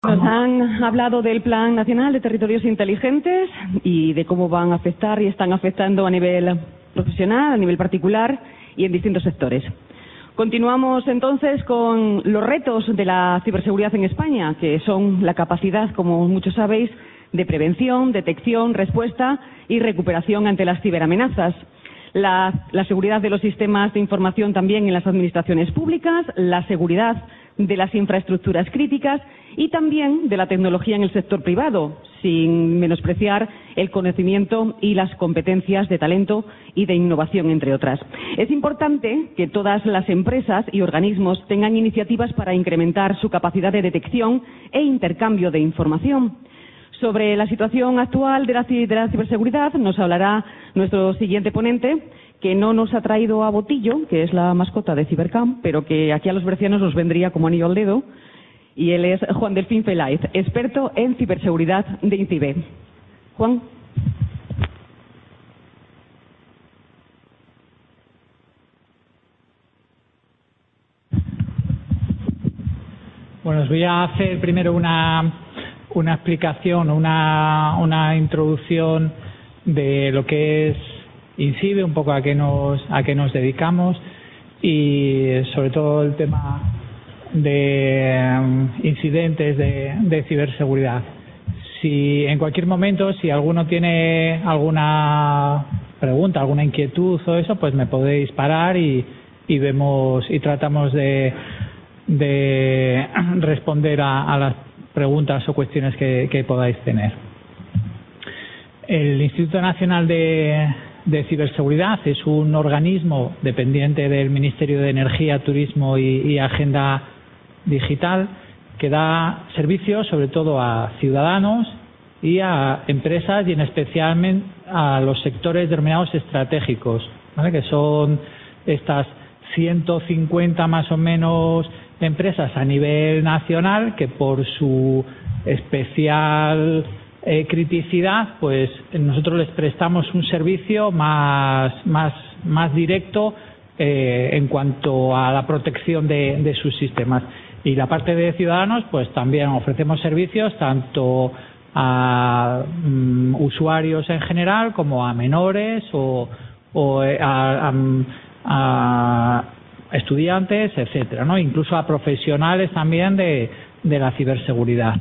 Nos han hablado del Plan Nacional de Territorios Inteligentes y de cómo van a afectar y están afectando a nivel profesional, a nivel particular y en distintos sectores. Continuamos entonces con los retos de la ciberseguridad en España, que son la capacidad, como muchos sabéis, de prevención, detección, respuesta y recuperación ante las ciberamenazas. La seguridad de los sistemas de información también en las administraciones públicas, la seguridad de las infraestructuras críticas y también de la tecnología en el sector privado, sin menospreciar el conocimiento y las competencias de talento y de innovación, entre otras. Es importante que todas las empresas y organismos tengan iniciativas para incrementar su capacidad de detección e intercambio de información. Sobre la situación actual de la ciberseguridad nos hablará nuestro siguiente ponente, que no nos ha traído a Botillo, que es la mascota de Cibercam, pero que aquí a los bercianos nos vendría como anillo al dedo, y él es Juan Delfín Peláez, experto en ciberseguridad de INCIBE. Juan. Bueno, os voy a hacer primero una explicación, una introducción de lo que es INCIBE, un poco a qué nos dedicamos y sobre todo el tema de incidentes de ciberseguridad. Si en cualquier momento, si alguno tiene alguna pregunta, alguna inquietud o eso, pues me podéis parar y vemos y tratamos de responder a las preguntas o cuestiones que podáis tener. El Instituto Nacional de Ciberseguridad es un organismo dependiente del Ministerio de Energía, Turismo y Agenda Digital que da servicios sobre todo a ciudadanos y a empresas y en especial a los sectores denominados estratégicos, ¿vale? Que son estas 150 más o menos empresas a nivel nacional que por su especial criticidad, pues nosotros les prestamos un servicio más directo en cuanto a la protección de sus sistemas. Y la parte de ciudadanos, pues también ofrecemos servicios tanto a usuarios en general como a menores o a estudiantes, etcétera, ¿no? Incluso a profesionales también de la ciberseguridad.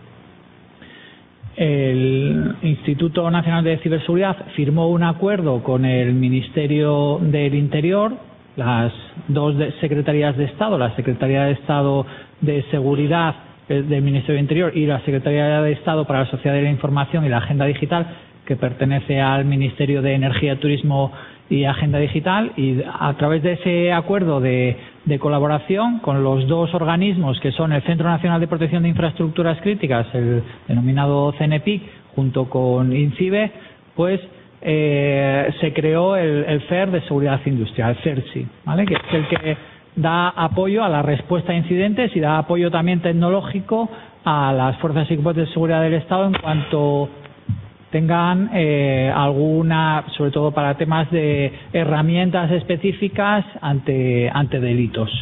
El Instituto Nacional de Ciberseguridad firmó un acuerdo con el Ministerio del Interior, las dos secretarías de Estado, la Secretaría de Estado de Seguridad del Ministerio del Interior y la Secretaría de Estado para la Sociedad de la Información y la Agenda Digital, que pertenece al Ministerio de Energía, Turismo y Agenda Digital, y a través de ese acuerdo de colaboración con los dos organismos que son el Centro Nacional de Protección de Infraestructuras Críticas, el denominado CNPIC, junto con INCIBE, pues se creó el FER de Seguridad Industrial, el CERSI, ¿vale? Que es el que da apoyo a la respuesta a incidentes y da apoyo también tecnológico a las fuerzas y cuerpos de seguridad del Estado en cuanto tengan alguna, sobre todo para temas de herramientas específicas ante delitos.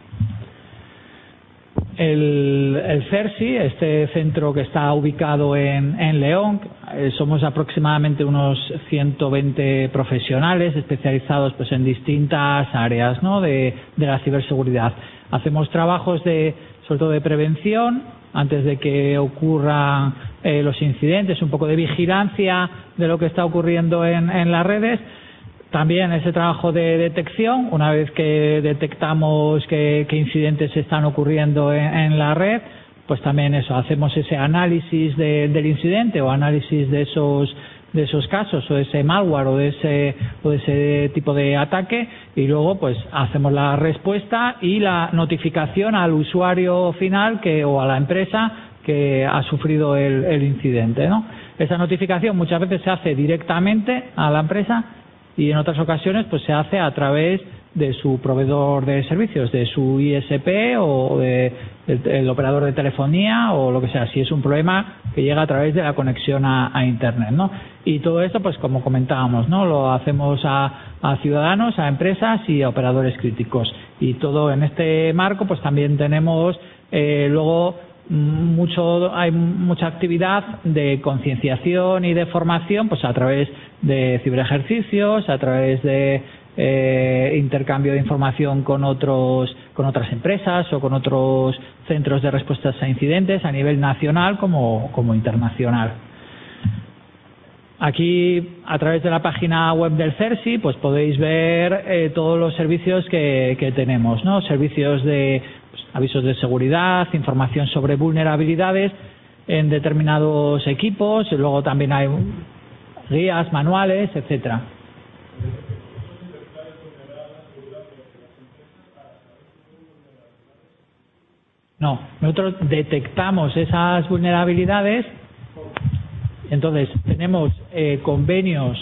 El CERSI, este centro que está ubicado en León, somos aproximadamente unos 120 profesionales especializados pues en distintas áreas, ¿no? de la ciberseguridad. Hacemos trabajos sobre todo de prevención antes de que ocurran los incidentes, un poco de vigilancia de lo que está ocurriendo en las redes. También ese trabajo de detección, una vez que detectamos que incidentes están ocurriendo en la red, pues también eso, hacemos ese análisis del incidente o análisis de esos casos o de ese malware o de ese tipo de ataque, y luego pues hacemos la respuesta y la notificación al usuario final o a la empresa que ha sufrido el incidente, ¿no? Esa notificación muchas veces se hace directamente a la empresa y en otras ocasiones pues se hace a través de su proveedor de servicios, de su ISP o del operador de telefonía o lo que sea, si es un problema que llega a través de la conexión a Internet, ¿no? Y todo esto, pues como comentábamos, ¿no? Lo hacemos a ciudadanos, a empresas y a operadores críticos. Y todo en este marco, pues también tenemos luego hay mucha actividad de concienciación y de formación, pues a través de ciberejercicios, a través de intercambio de información con otras empresas o con otros centros de respuestas a incidentes a nivel nacional como internacional. Aquí, a través de la página web del CERSI, pues podéis ver todos los servicios que tenemos, ¿no? Servicios de avisos de seguridad, información sobre vulnerabilidades en determinados equipos, y luego también hay guías, manuales, etcétera. No, nosotros detectamos esas vulnerabilidades. Entonces, tenemos convenios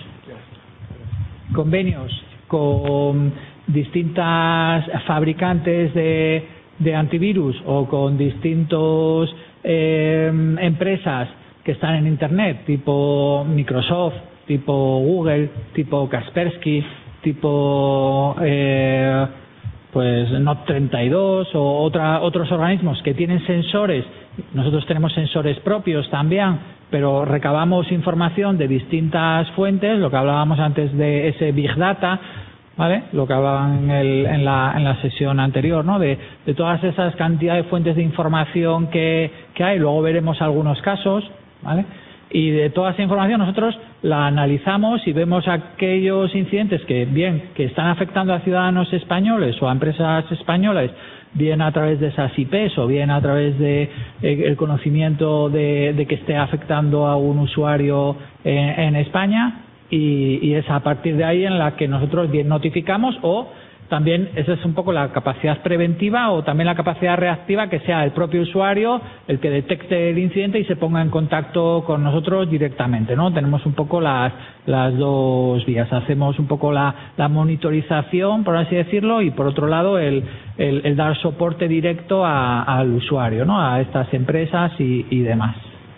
con distintas fabricantes de antivirus o con distintos empresas que están en Internet, tipo Microsoft, tipo Google, tipo Kaspersky, tipo pues Not32 o otros organismos que tienen sensores. Nosotros tenemos sensores propios también, pero recabamos información de distintas fuentes, lo que hablábamos antes de ese Big Data, ¿vale? Lo que hablaban en la sesión anterior, ¿no? De todas esas cantidades de fuentes de información que hay, luego veremos algunos casos, ¿vale? Y de toda esa información nosotros la analizamos y vemos aquellos incidentes que están afectando a ciudadanos españoles o a empresas españolas, bien a través de esas IPs o bien a través de el conocimiento de que esté afectando a un usuario en España, y es a partir de ahí en la que nosotros bien notificamos, o también esa es un poco la capacidad preventiva o también la capacidad reactiva, que sea el propio usuario el que detecte el incidente y se ponga en contacto con nosotros directamente, ¿no? Tenemos un poco las dos vías. Hacemos un poco la monitorización, por así decirlo, y por otro lado el dar soporte directo al usuario, ¿no? A estas empresas y demás.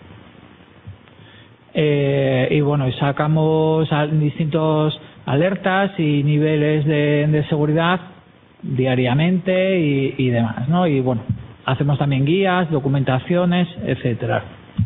Y bueno, sacamos distintos alertas y niveles de seguridad diariamente y demás, ¿no? Y bueno, hacemos también guías, documentaciones, etcétera.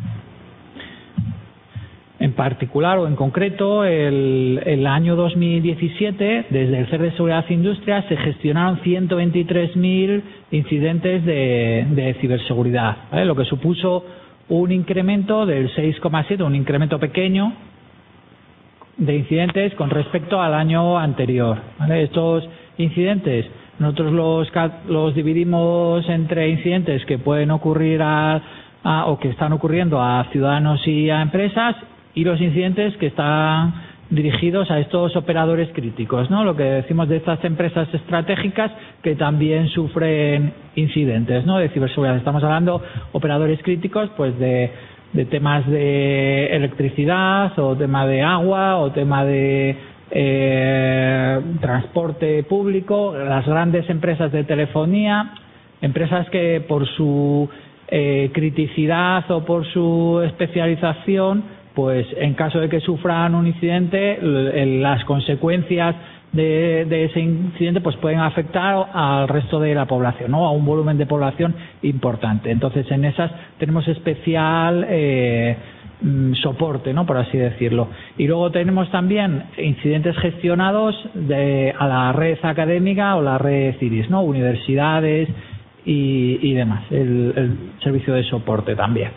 En particular o en concreto, el año 2017, desde el CER de Seguridad e Industria, se gestionaron 123.000 incidentes de ciberseguridad, ¿vale? Lo que supuso un incremento del 6,7, un incremento pequeño de incidentes con respecto al año anterior, ¿vale? Estos incidentes nosotros los dividimos entre incidentes que pueden ocurrir o que están ocurriendo a ciudadanos y a empresas, y los incidentes que están dirigidos a estos operadores críticos, ¿no? Lo que decimos de estas empresas estratégicas que también sufren incidentes, ¿no? De ciberseguridad. Estamos hablando operadores críticos, pues de temas de electricidad o tema de agua o tema de transporte público, las grandes empresas de telefonía, empresas que por su criticidad o por su especialización, pues en caso de que sufran un incidente, las consecuencias de ese incidente pues pueden afectar al resto de la población, ¿no? A un volumen de población importante. Entonces, en esas tenemos especial soporte, ¿no? Por así decirlo. Y luego tenemos también incidentes gestionados a la red académica o la red CIRIS, ¿no? Universidades y demás. El servicio de soporte también.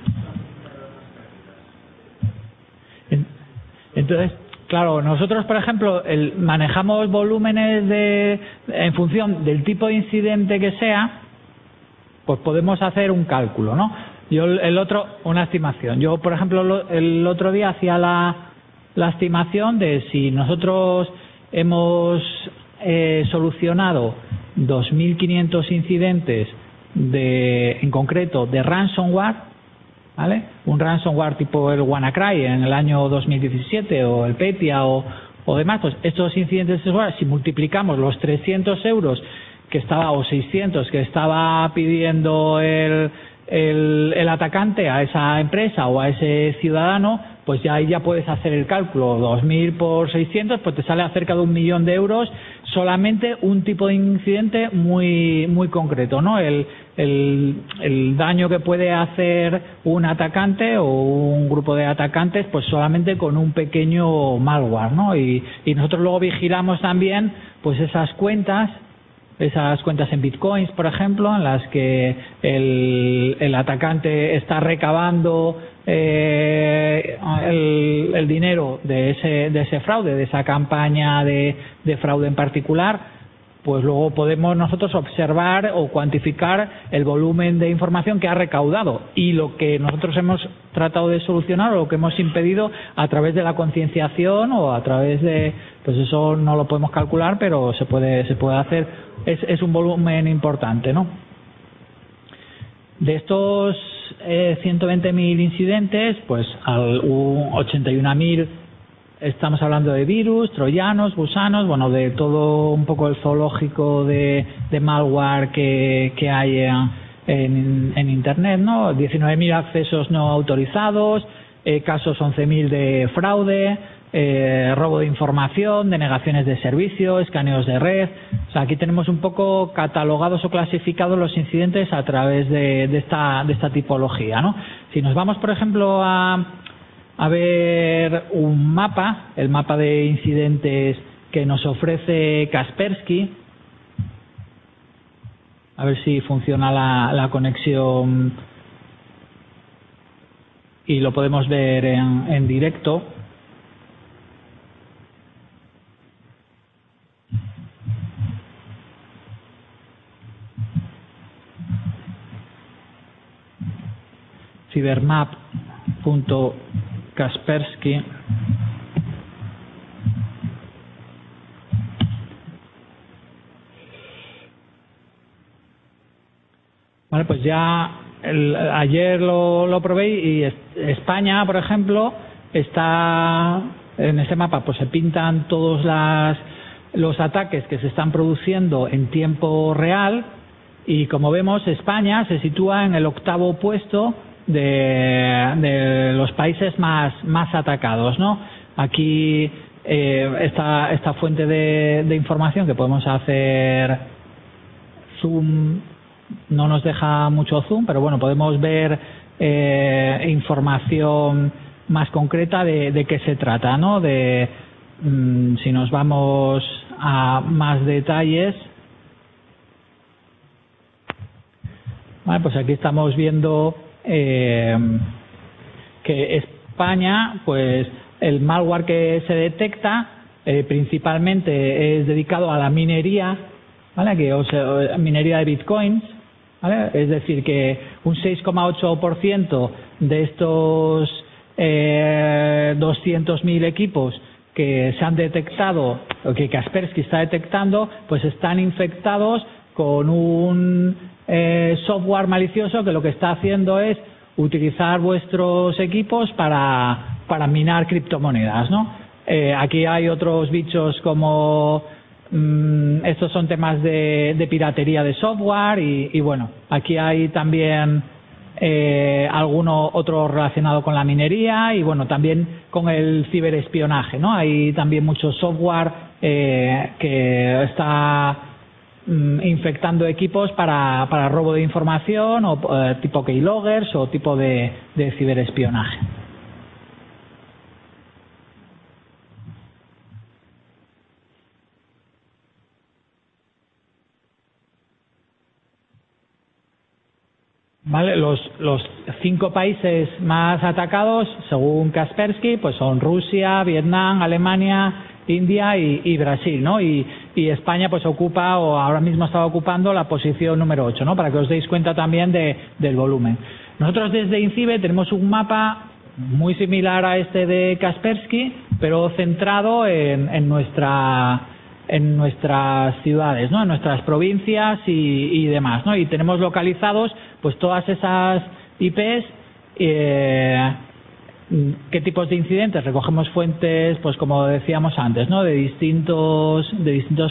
Entonces, claro, nosotros, por ejemplo, manejamos volúmenes en función del tipo de incidente que sea, pues podemos hacer un cálculo, ¿no? Una estimación. Yo, por ejemplo, el otro día hacía la estimación de si nosotros hemos solucionado 2.500 incidentes en concreto de ransomware, ¿vale? Un ransomware tipo el WannaCry en el año 2017 o el Petya o demás, pues estos incidentes, si multiplicamos los 300 euros o 600 que estaba pidiendo el atacante a esa empresa o a ese ciudadano, pues ya ahí ya puedes hacer el cálculo. 2.000 por 600, pues te sale a cerca de 1 millón de euros solamente un tipo de incidente muy concreto, ¿no? El daño que puede hacer un atacante o un grupo de atacantes, pues solamente con un pequeño malware, ¿no? Y nosotros luego vigilamos también pues esas cuentas en bitcoins, por ejemplo, en las que el atacante está recabando el dinero de ese fraude, de esa campaña de fraude en particular. Pues luego podemos nosotros observar o cuantificar el volumen de información que ha recaudado, y lo que nosotros hemos tratado de solucionar o lo que hemos impedido a través de la concienciación o a través de, pues eso no lo podemos calcular, pero se puede hacer. Es un volumen importante, ¿no? De estos 120.000 incidentes, pues 81.000 estamos hablando de virus, troyanos, gusanos, bueno, de todo un poco el zoológico de malware que hay en Internet, ¿no? 19.000 accesos no autorizados, casos 11.000 de fraude, robo de información, denegaciones de servicio, escaneos de red. O sea, aquí tenemos un poco catalogados o clasificados los incidentes a través de esta tipología, ¿no? Si nos vamos, por ejemplo, a ver un mapa, el mapa de incidentes que nos ofrece Kaspersky. A ver si funciona la conexión y lo podemos ver en directo. Cybermap.kaspersky. Vale, pues ya ayer lo probé y España, por ejemplo, está en ese mapa, pues se pintan todos los ataques que se están produciendo en tiempo real, y como vemos España se sitúa en el 8º puesto de los países más atacados, ¿no? Aquí esta fuente de información que podemos hacer zoom, no nos deja mucho zoom, pero bueno, podemos ver información más concreta de qué se trata, ¿no? Si nos vamos a más detalles, vale, pues aquí estamos viendo que España, pues el malware que se detecta principalmente es dedicado a la minería, ¿vale? Minería de bitcoins, ¿vale? Es decir, que un 6,8% de estos 200.000 equipos que se han detectado, o que Kaspersky está detectando, pues están infectados con un software malicioso que lo que está haciendo es utilizar vuestros equipos para minar criptomonedas, ¿no? Aquí hay otros bichos como estos son temas de piratería de software y bueno, aquí hay también alguno otro relacionado con la minería y bueno, también con el ciberespionaje, ¿no? Hay también mucho software que está infectando equipos para robo de información o tipo keyloggers o tipo de ciberespionaje. Vale, los 5 países más atacados, según Kaspersky, pues son Rusia, Vietnam, Alemania, India y Brasil, ¿no? Y España pues ocupa, o ahora mismo está ocupando, la posición número 8, ¿no? Para que os deis cuenta también del volumen. Nosotros desde INCIBE tenemos un mapa muy similar a este de Kaspersky, pero centrado en nuestras ciudades, ¿no? En nuestras provincias y demás, ¿no? Y tenemos localizados pues todas esas IPs, qué tipos de incidentes. Recogemos fuentes, pues como decíamos antes, ¿no? de distintos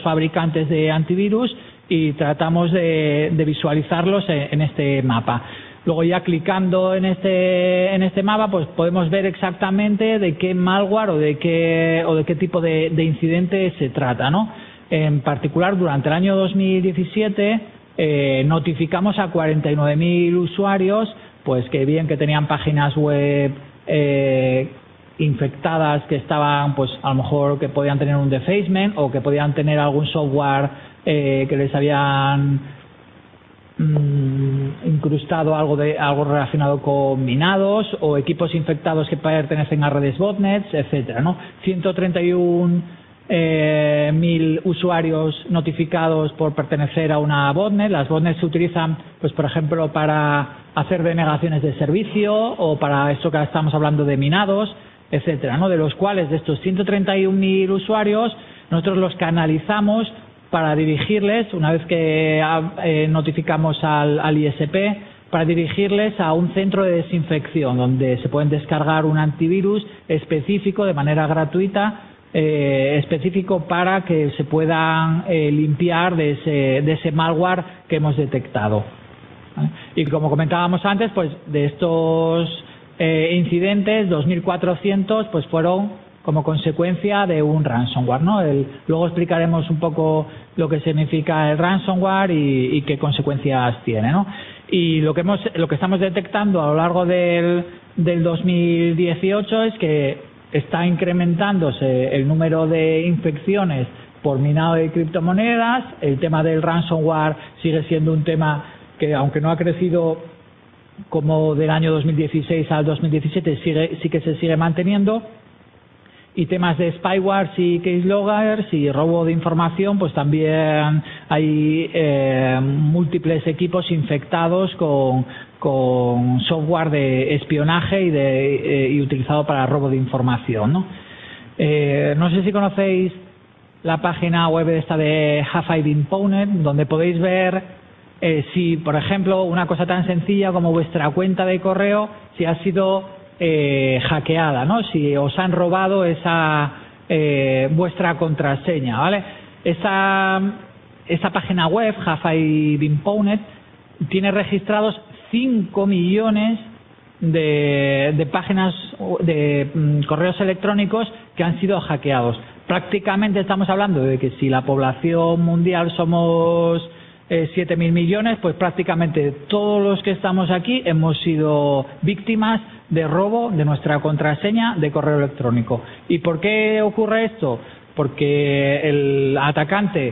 fabricantes de antivirus y tratamos de visualizarlos en este mapa. Luego ya clicando en este mapa, pues podemos ver exactamente de qué malware o de qué tipo de incidente se trata, ¿no? En particular, durante el año 2017 notificamos a 49.000 usuarios, pues que bien que tenían páginas web infectadas, que estaban, pues a lo mejor que podían tener un defacement o que podían tener algún software que les habían incrustado algo relacionado con minados, o equipos infectados que pertenecen a redes botnets, etcétera, ¿no? 131.000 usuarios notificados por pertenecer a una botnet. Las botnets se utilizan, pues por ejemplo, para hacer denegaciones de servicio o para esto que estamos hablando de minados, etcétera, ¿no? De los cuales, de estos 131.000 usuarios, nosotros los canalizamos para dirigirles, una vez que notificamos al ISP, para dirigirles a un centro de desinfección donde se pueden descargar un antivirus específico de manera gratuita, específico para que se puedan limpiar de ese malware que hemos detectado. Y como comentábamos antes, pues de estos incidentes, 2.400 pues fueron como consecuencia de un ransomware, ¿no? Luego explicaremos un poco lo que significa el ransomware y qué consecuencias tiene, ¿no? Y lo que estamos detectando a lo largo del 2018 es que está incrementándose el número de infecciones por minado de criptomonedas. El tema del ransomware sigue siendo un tema que, aunque no ha crecido como del año 2016 al 2017, sí que se sigue manteniendo. Y temas de spyware y casloggers y robo de información, pues también hay múltiples equipos infectados con software de espionaje y utilizado para robo de información, ¿no? No sé si conocéis la página web esta de Have I Been Pwned, donde podéis ver si, por ejemplo, una cosa tan sencilla como vuestra cuenta de correo, si ha sido hackeada, ¿no? Si os han robado esa vuestra contraseña, ¿vale? Esta página web, Have I Been Pwned, tiene registrados 5 millones de páginas de correos electrónicos que han sido hackeados. Prácticamente estamos hablando de que si la población mundial somos 7.000 millones, pues prácticamente todos los que estamos aquí hemos sido víctimas de robo de nuestra contraseña de correo electrónico. ¿Y por qué ocurre esto? Porque el atacante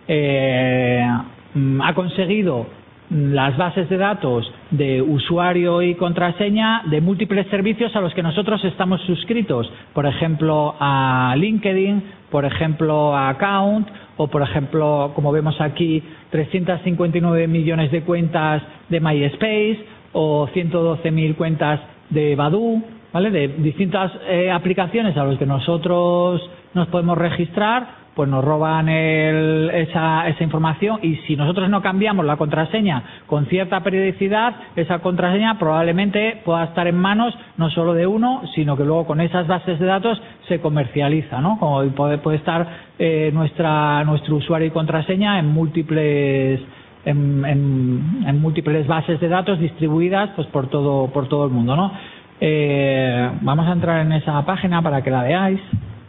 ha conseguido las bases de datos de usuario y contraseña de múltiples servicios a los que nosotros estamos suscritos, por ejemplo a LinkedIn, por ejemplo a Account, o por ejemplo, como vemos aquí, 359 millones de cuentas de MySpace o 112.000 cuentas de Badoo, ¿vale? De distintas aplicaciones a las que nosotros nos podemos registrar, pues nos roban esa información, y si nosotros no cambiamos la contraseña con cierta periodicidad, esa contraseña probablemente pueda estar en manos no solo de uno, sino que luego con esas bases de datos se comercializa, ¿no? Como puede estar nuestro usuario y contraseña en múltiples bases de datos distribuidas pues por todo el mundo, ¿no? Vamos a entrar en esa página para que la veáis.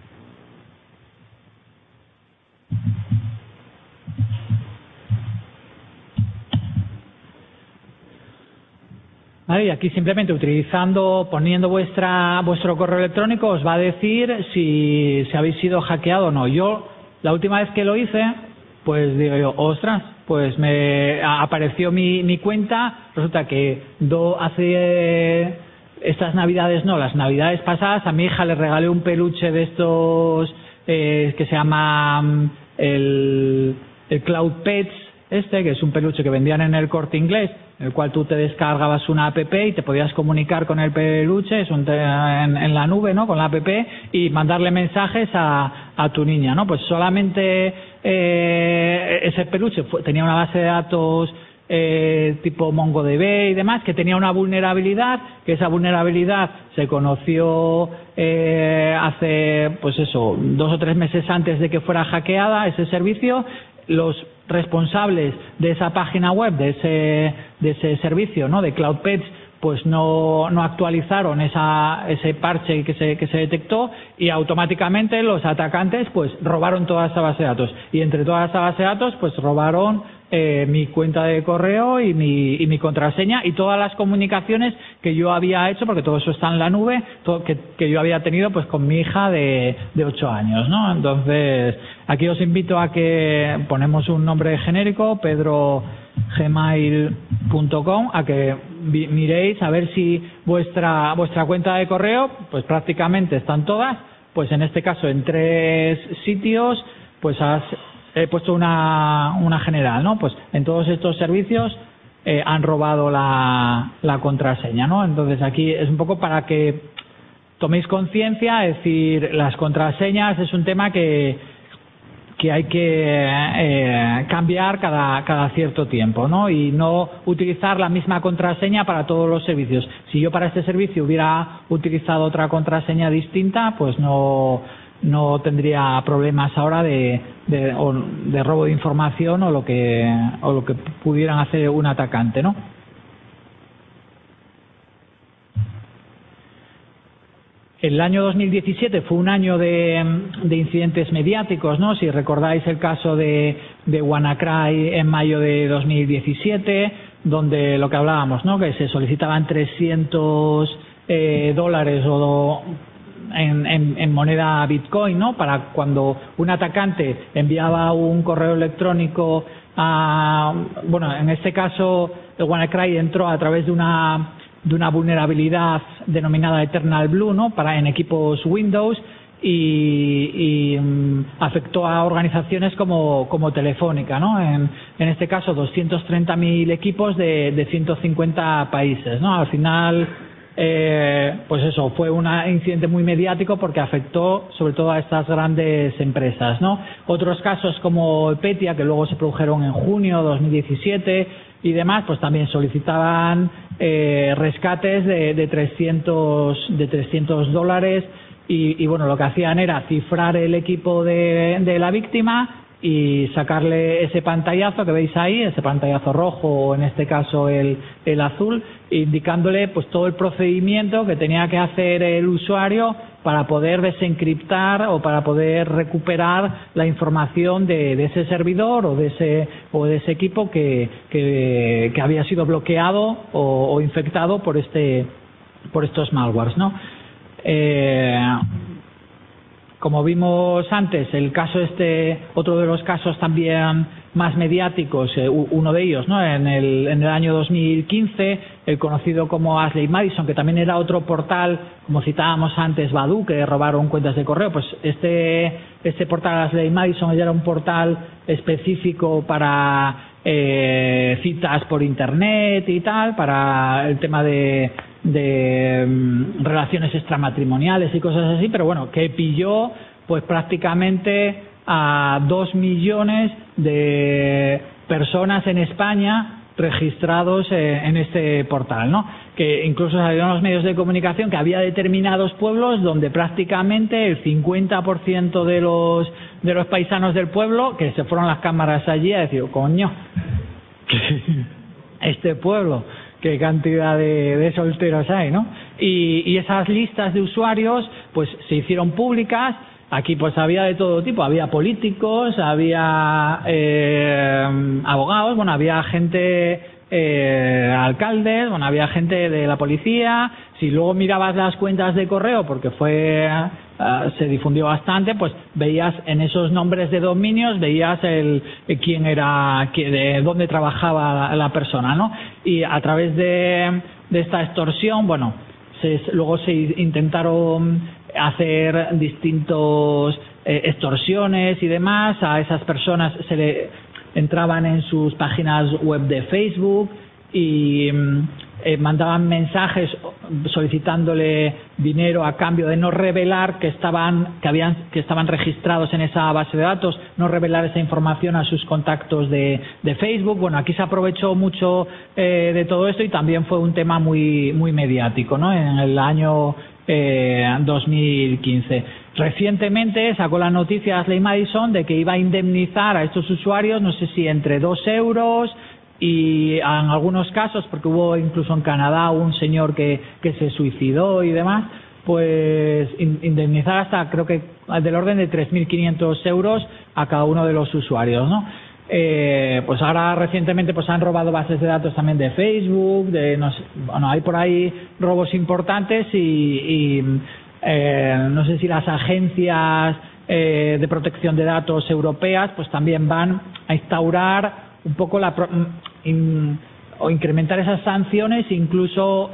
Vale, y aquí simplemente poniendo vuestro correo electrónico os va a decir si habéis sido hackeado o no. Yo, la última vez que lo hice, pues digo yo, ostras, pues me apareció mi cuenta. Resulta que hace estas navidades, las navidades pasadas, a mi hija le regalé un peluche de estos que se llama el Cloud Pets, que es un peluche que vendían en el Corte Inglés, en el cual tú te descargabas una app y te podías comunicar con el peluche, en la nube, ¿no? Con la app, y mandarle mensajes a tu niña, ¿no? Pues solamente ese peluche tenía una base de datos tipo MongoDB y demás, que tenía una vulnerabilidad, que esa vulnerabilidad se conoció hace, pues eso, 2 o 3 meses antes de que fuera hackeada ese servicio. Los responsables de esa página web, de ese servicio, ¿no?, de Cloud Pets, pues no actualizaron ese parche que se detectó, y automáticamente los atacantes pues robaron toda esa base de datos, y entre toda esa base de datos pues robaron mi cuenta de correo y mi contraseña y todas las comunicaciones que yo había hecho, porque todo eso está en la nube, que yo había tenido pues con mi hija de 8 años, ¿no? Entonces aquí os invito a que ponemos un nombre genérico, pedrogmail.com, a que miréis a ver si vuestra cuenta de correo, pues prácticamente están todas, pues en este caso en 3 sitios, pues he puesto una general, ¿no? Pues en todos estos servicios han robado la contraseña, ¿no? Entonces aquí es un poco para que toméis conciencia, es decir, las contraseñas es un tema que hay que cambiar cada cierto tiempo, ¿no? Y no utilizar la misma contraseña para todos los servicios. Si yo para este servicio hubiera utilizado otra contraseña distinta, pues no tendría problemas ahora de robo de información o lo que pudieran hacer un atacante, ¿no? El año 2017 fue un año de incidentes mediáticos, ¿no? Si recordáis el caso de WannaCry en mayo de 2017, donde lo que hablábamos, ¿no?, que se solicitaban $300 o en moneda Bitcoin, ¿no?, para cuando un atacante enviaba un correo electrónico en este caso el WannaCry entró a través de una vulnerabilidad denominada Eternal Blue, ¿no?, en equipos Windows, y afectó a organizaciones como Telefónica, ¿no? En este caso 230.000 equipos de 150 países, ¿no? Al final pues eso, fue un incidente muy mediático porque afectó sobre todo a estas grandes empresas, ¿no? Otros casos como Petya, que luego se produjeron en junio de 2017 y demás, pues también solicitaban rescates de $300 y bueno, lo que hacían era cifrar el equipo de la víctima y sacarle ese pantallazo que veis ahí, ese pantallazo rojo o en este caso el azul, indicándole pues todo el procedimiento que tenía que hacer el usuario para poder desencriptar o para poder recuperar la información de ese servidor o de ese equipo que había sido bloqueado o infectado por estos malwares, ¿no? Como vimos antes, el caso otro de los casos también más mediáticos, uno de ellos, ¿no?, en el año 2015, el conocido como Ashley Madison, que también era otro portal, como citábamos antes, Badoo, que robaron cuentas de correo. Pues este portal Ashley Madison ya era un portal específico para citas por internet y tal, para el tema de relaciones extramatrimoniales y cosas así, pero bueno, que pilló pues prácticamente a 2 millones de personas en España registrados en este portal, ¿no? Que incluso salieron los medios de comunicación que había determinados pueblos donde prácticamente el 50% de los paisanos del pueblo, que se fueron las cámaras allí a decir, coño, este pueblo, qué cantidad de solteros hay, ¿no? Y esas listas de usuarios pues se hicieron públicas. Aquí pues había de todo tipo, había políticos, había abogados, bueno, había gente, alcaldes, bueno, había gente de la policía. Si luego mirabas las cuentas de correo, porque se difundió bastante, pues veías en esos nombres de dominios, veías quién era, de dónde trabajaba la persona, ¿no? Y a través de esta extorsión, bueno, luego se intentaron hacer distintos extorsiones y demás. A esas personas entraban en sus páginas web de Facebook y mandaban mensajes solicitándole dinero a cambio de no revelar que estaban registrados en esa base de datos, no revelar esa información a sus contactos de Facebook. Bueno, aquí se aprovechó mucho de todo esto y también fue un tema muy muy mediático, ¿no?, en el año 2015. Recientemente sacó la noticia Ashley Madison de que iba a indemnizar a estos usuarios, no sé si entre 2 euros y en algunos casos, porque hubo incluso en Canadá un señor que se suicidó y demás, pues indemnizar hasta creo que del orden de 3.500 euros a cada uno de los usuarios, ¿no? Pues ahora recientemente pues han robado bases de datos también de Facebook, no sé, bueno, hay por ahí robos importantes y no sé si las agencias de protección de datos europeas pues también van a instaurar un poco o incrementar esas sanciones, incluso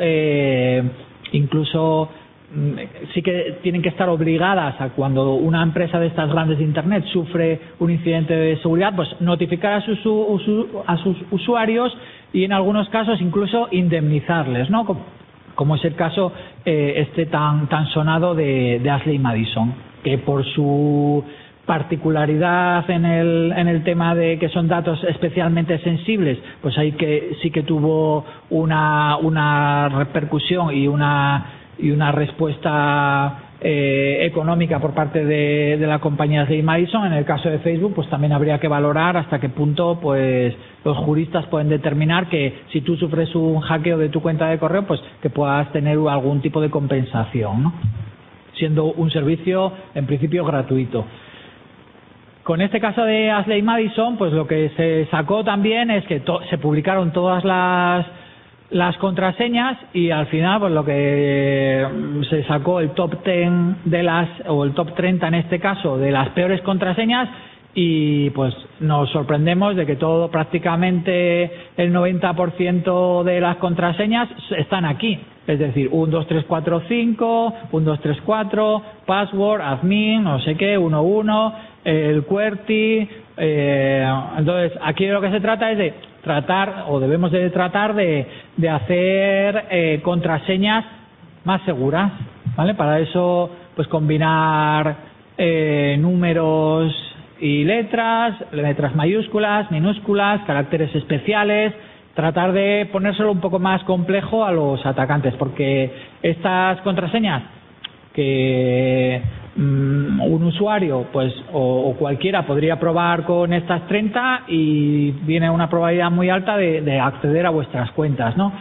sí que tienen que estar obligadas a, cuando una empresa de estas grandes de Internet sufre un incidente de seguridad, pues notificar a sus usuarios y en algunos casos incluso indemnizarles, ¿no? Como es el caso tan sonado de Ashley Madison, que por su particularidad en el tema de que son datos especialmente sensibles, pues ahí que sí que tuvo una repercusión y una respuesta económica por parte de la compañía Ashley Madison. En el caso de Facebook, pues también habría que valorar hasta qué punto pues los juristas pueden determinar que si tú sufres un hackeo de tu cuenta de correo, pues que puedas tener algún tipo de compensación, ¿no? Siendo un servicio en principio gratuito. Con este caso de Ashley Madison, pues lo que se sacó también es que se publicaron todas las contraseñas y al final pues lo que se sacó el top 10 o el top 30 en este caso de las peores contraseñas, y pues nos sorprendemos de que prácticamente el 90% de las contraseñas están aquí, es decir, 12345, 1234, password, admin, no sé qué, 11, el QWERTY. Entonces aquí lo que se trata es de debemos de tratar de hacer contraseñas más seguras, ¿vale? Para eso pues combinar números y letras mayúsculas, minúsculas, caracteres especiales, tratar de ponérselo un poco más complejo a los atacantes, porque estas contraseñas que un usuario pues o cualquiera podría probar con estas 30 y viene una probabilidad muy alta de acceder a vuestras cuentas, ¿no?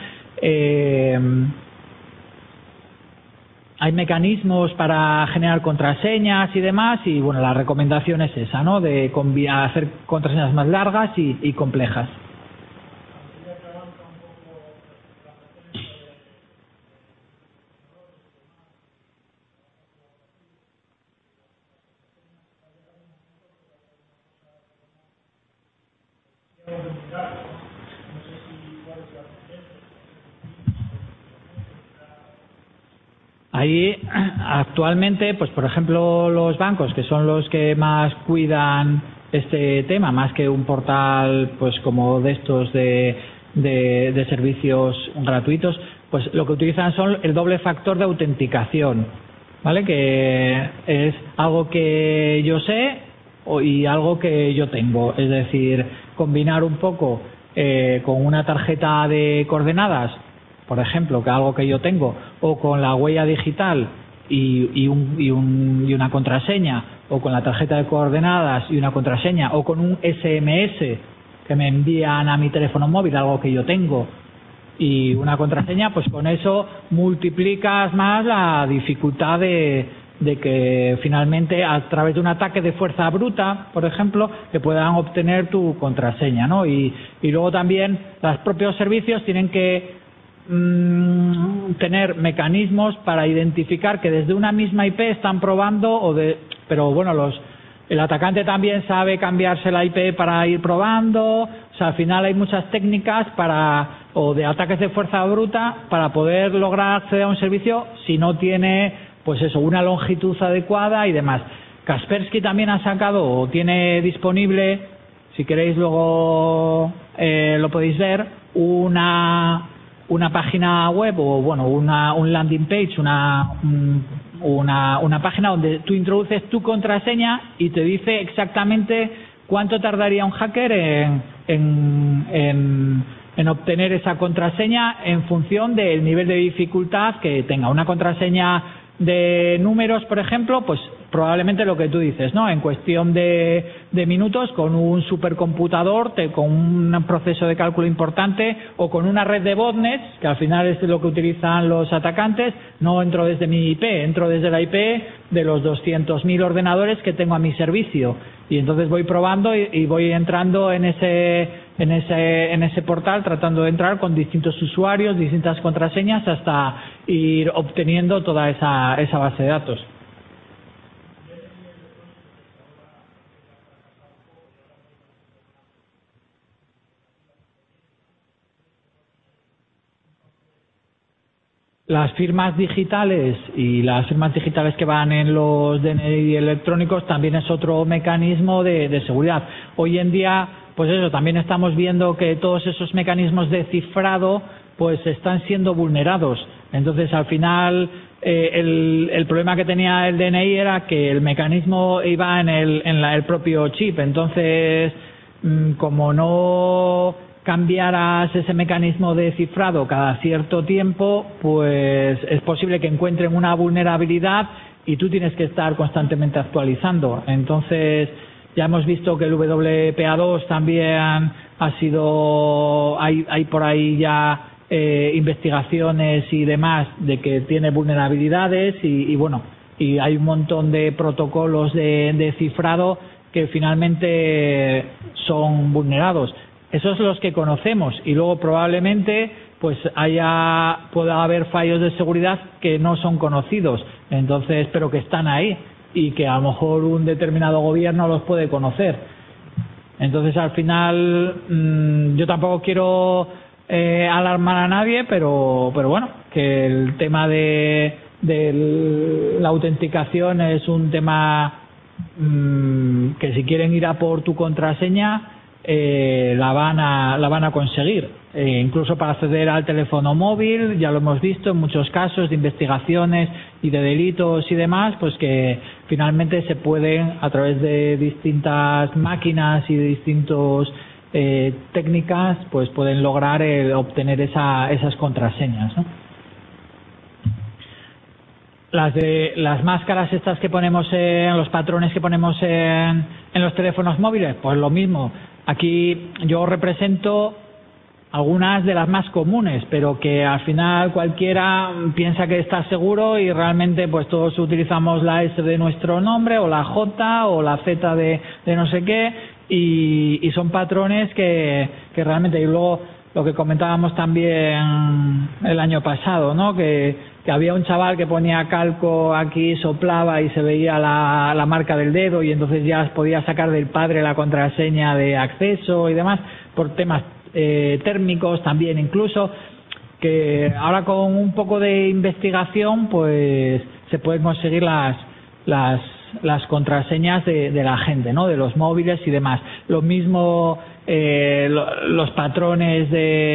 Hay mecanismos para generar contraseñas y demás, y bueno, la recomendación es esa, ¿no? De hacer contraseñas más largas y complejas. Ahí actualmente, pues por ejemplo, los bancos, que son los que más cuidan este tema, más que un portal pues como de estos de servicios gratuitos, pues lo que utilizan son el doble factor de autenticación, ¿vale? Que es algo que yo sé y algo que yo tengo, es decir, combinar un poco con una tarjeta de coordenadas, por ejemplo, que algo que yo tengo, o con la huella digital y una contraseña, o con la tarjeta de coordenadas y una contraseña, o con un SMS que me envían a mi teléfono móvil, algo que yo tengo, y una contraseña, pues con eso multiplicas más la dificultad de que finalmente a través de un ataque de fuerza bruta, por ejemplo, que puedan obtener tu contraseña, ¿no? Y luego también los propios servicios tienen que tener mecanismos para identificar que desde una misma IP están probando pero bueno, el atacante también sabe cambiarse la IP para ir probando, o sea, al final hay muchas técnicas o de ataques de fuerza bruta para poder lograr acceder a un servicio si no tiene pues eso, una longitud adecuada y demás. Kaspersky también ha sacado o tiene disponible, si queréis luego lo podéis ver, una página web o bueno, un landing page, una página donde tú introduces tu contraseña y te dice exactamente cuánto tardaría un hacker en obtener esa contraseña en función del nivel de dificultad que tenga. Una contraseña de números, por ejemplo, pues probablemente lo que tú dices, ¿no? En cuestión de minutos, con un supercomputador, con un proceso de cálculo importante, o con una red de botnets, que al final es lo que utilizan los atacantes. No entro desde mi IP, entro desde la IP de los 200.000 ordenadores que tengo a mi servicio, y entonces voy probando y voy entrando en ese portal, tratando de entrar con distintos usuarios, distintas contraseñas, hasta ir obteniendo toda esa base de datos. Las firmas digitales y las firmas digitales que van en los DNI electrónicos también es otro mecanismo de seguridad. Hoy en día, pues eso, también estamos viendo que todos esos mecanismos de cifrado pues están siendo vulnerados. Entonces, al final, el problema que tenía el DNI era que el mecanismo iba en el propio chip. Entonces, como no cambiaras ese mecanismo de cifrado cada cierto tiempo, pues es posible que encuentren una vulnerabilidad y tú tienes que estar constantemente actualizando. Entonces, ya hemos visto que el WPA2 también ha sido, hay por ahí ya investigaciones y demás de que tiene vulnerabilidades y bueno, y hay un montón de protocolos de cifrado que finalmente son vulnerados. Esos son los que conocemos, y luego probablemente pues pueda haber fallos de seguridad que no son conocidos, entonces, pero que están ahí y que a lo mejor un determinado gobierno los puede conocer. Entonces, al final, yo tampoco quiero alarmar a nadie, pero bueno, que el tema de la autenticación es un tema que si quieren ir a por tu contraseña, la van a conseguir, incluso para acceder al teléfono móvil. Ya lo hemos visto en muchos casos de investigaciones y de delitos y demás, pues que finalmente se pueden, a través de distintas máquinas y de distintos técnicas, pues pueden lograr obtener esas contraseñas, ¿no? Las máscaras estas que ponemos los patrones que ponemos en los teléfonos móviles, pues lo mismo. Aquí yo represento algunas de las más comunes, pero que al final cualquiera piensa que está seguro, y realmente pues todos utilizamos la S de nuestro nombre, o la J, o la Z de no sé qué, y son patrones que realmente, y luego lo que comentábamos también el año pasado, ¿no? Que había un chaval que ponía calco aquí, soplaba y se veía la marca del dedo, y entonces ya podía sacar del padre la contraseña de acceso y demás, por temas térmicos también, incluso, que ahora con un poco de investigación pues se pueden conseguir las contraseñas de la gente, ¿no? De los móviles y demás. Lo mismo los patrones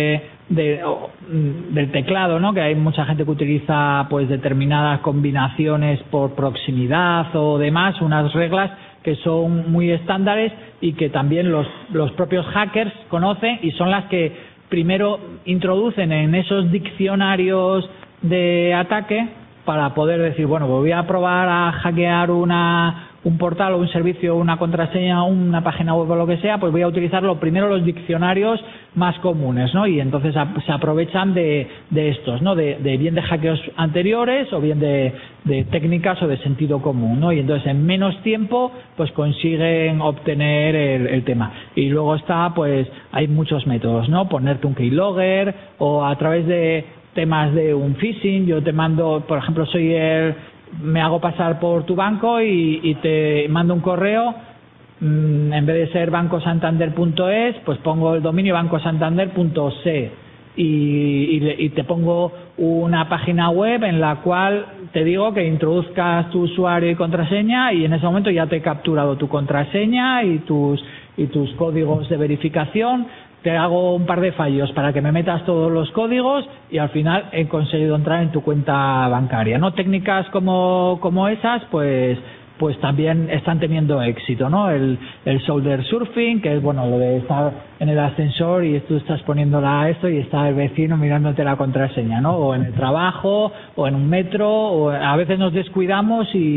del teclado, ¿no? Que hay mucha gente que utiliza pues determinadas combinaciones por proximidad o demás, unas reglas que son muy estándares y que también los propios hackers conocen, y son las que primero introducen en esos diccionarios de ataque para poder decir, bueno, voy a probar a hackear un portal o un servicio, una contraseña, una página web o lo que sea, pues voy a utilizar primero los diccionarios más comunes, ¿no? Y entonces se aprovechan de estos, ¿no? De bien de hackeos anteriores, o bien de técnicas o de sentido común, ¿no? Y entonces en menos tiempo pues consiguen obtener el tema. Y luego pues hay muchos métodos, ¿no? Ponerte un keylogger, o a través de temas de un phishing. Yo te mando, por ejemplo, me hago pasar por tu banco y te mando un correo, en vez de ser bancosantander.es, pues pongo el dominio bancosantander.se y te pongo una página web en la cual te digo que introduzcas tu usuario y contraseña, y en ese momento ya te he capturado tu contraseña y tus códigos de verificación. Te hago un par de fallos para que me metas todos los códigos, y al final he conseguido entrar en tu cuenta bancaria, ¿no? Técnicas como esas pues también están teniendo éxito, ¿no? El shoulder surfing, que es, bueno, lo de estar en el ascensor y tú estás poniéndola a esto y está el vecino mirándote la contraseña, ¿no? O en el trabajo, o en un metro, o a veces nos descuidamos y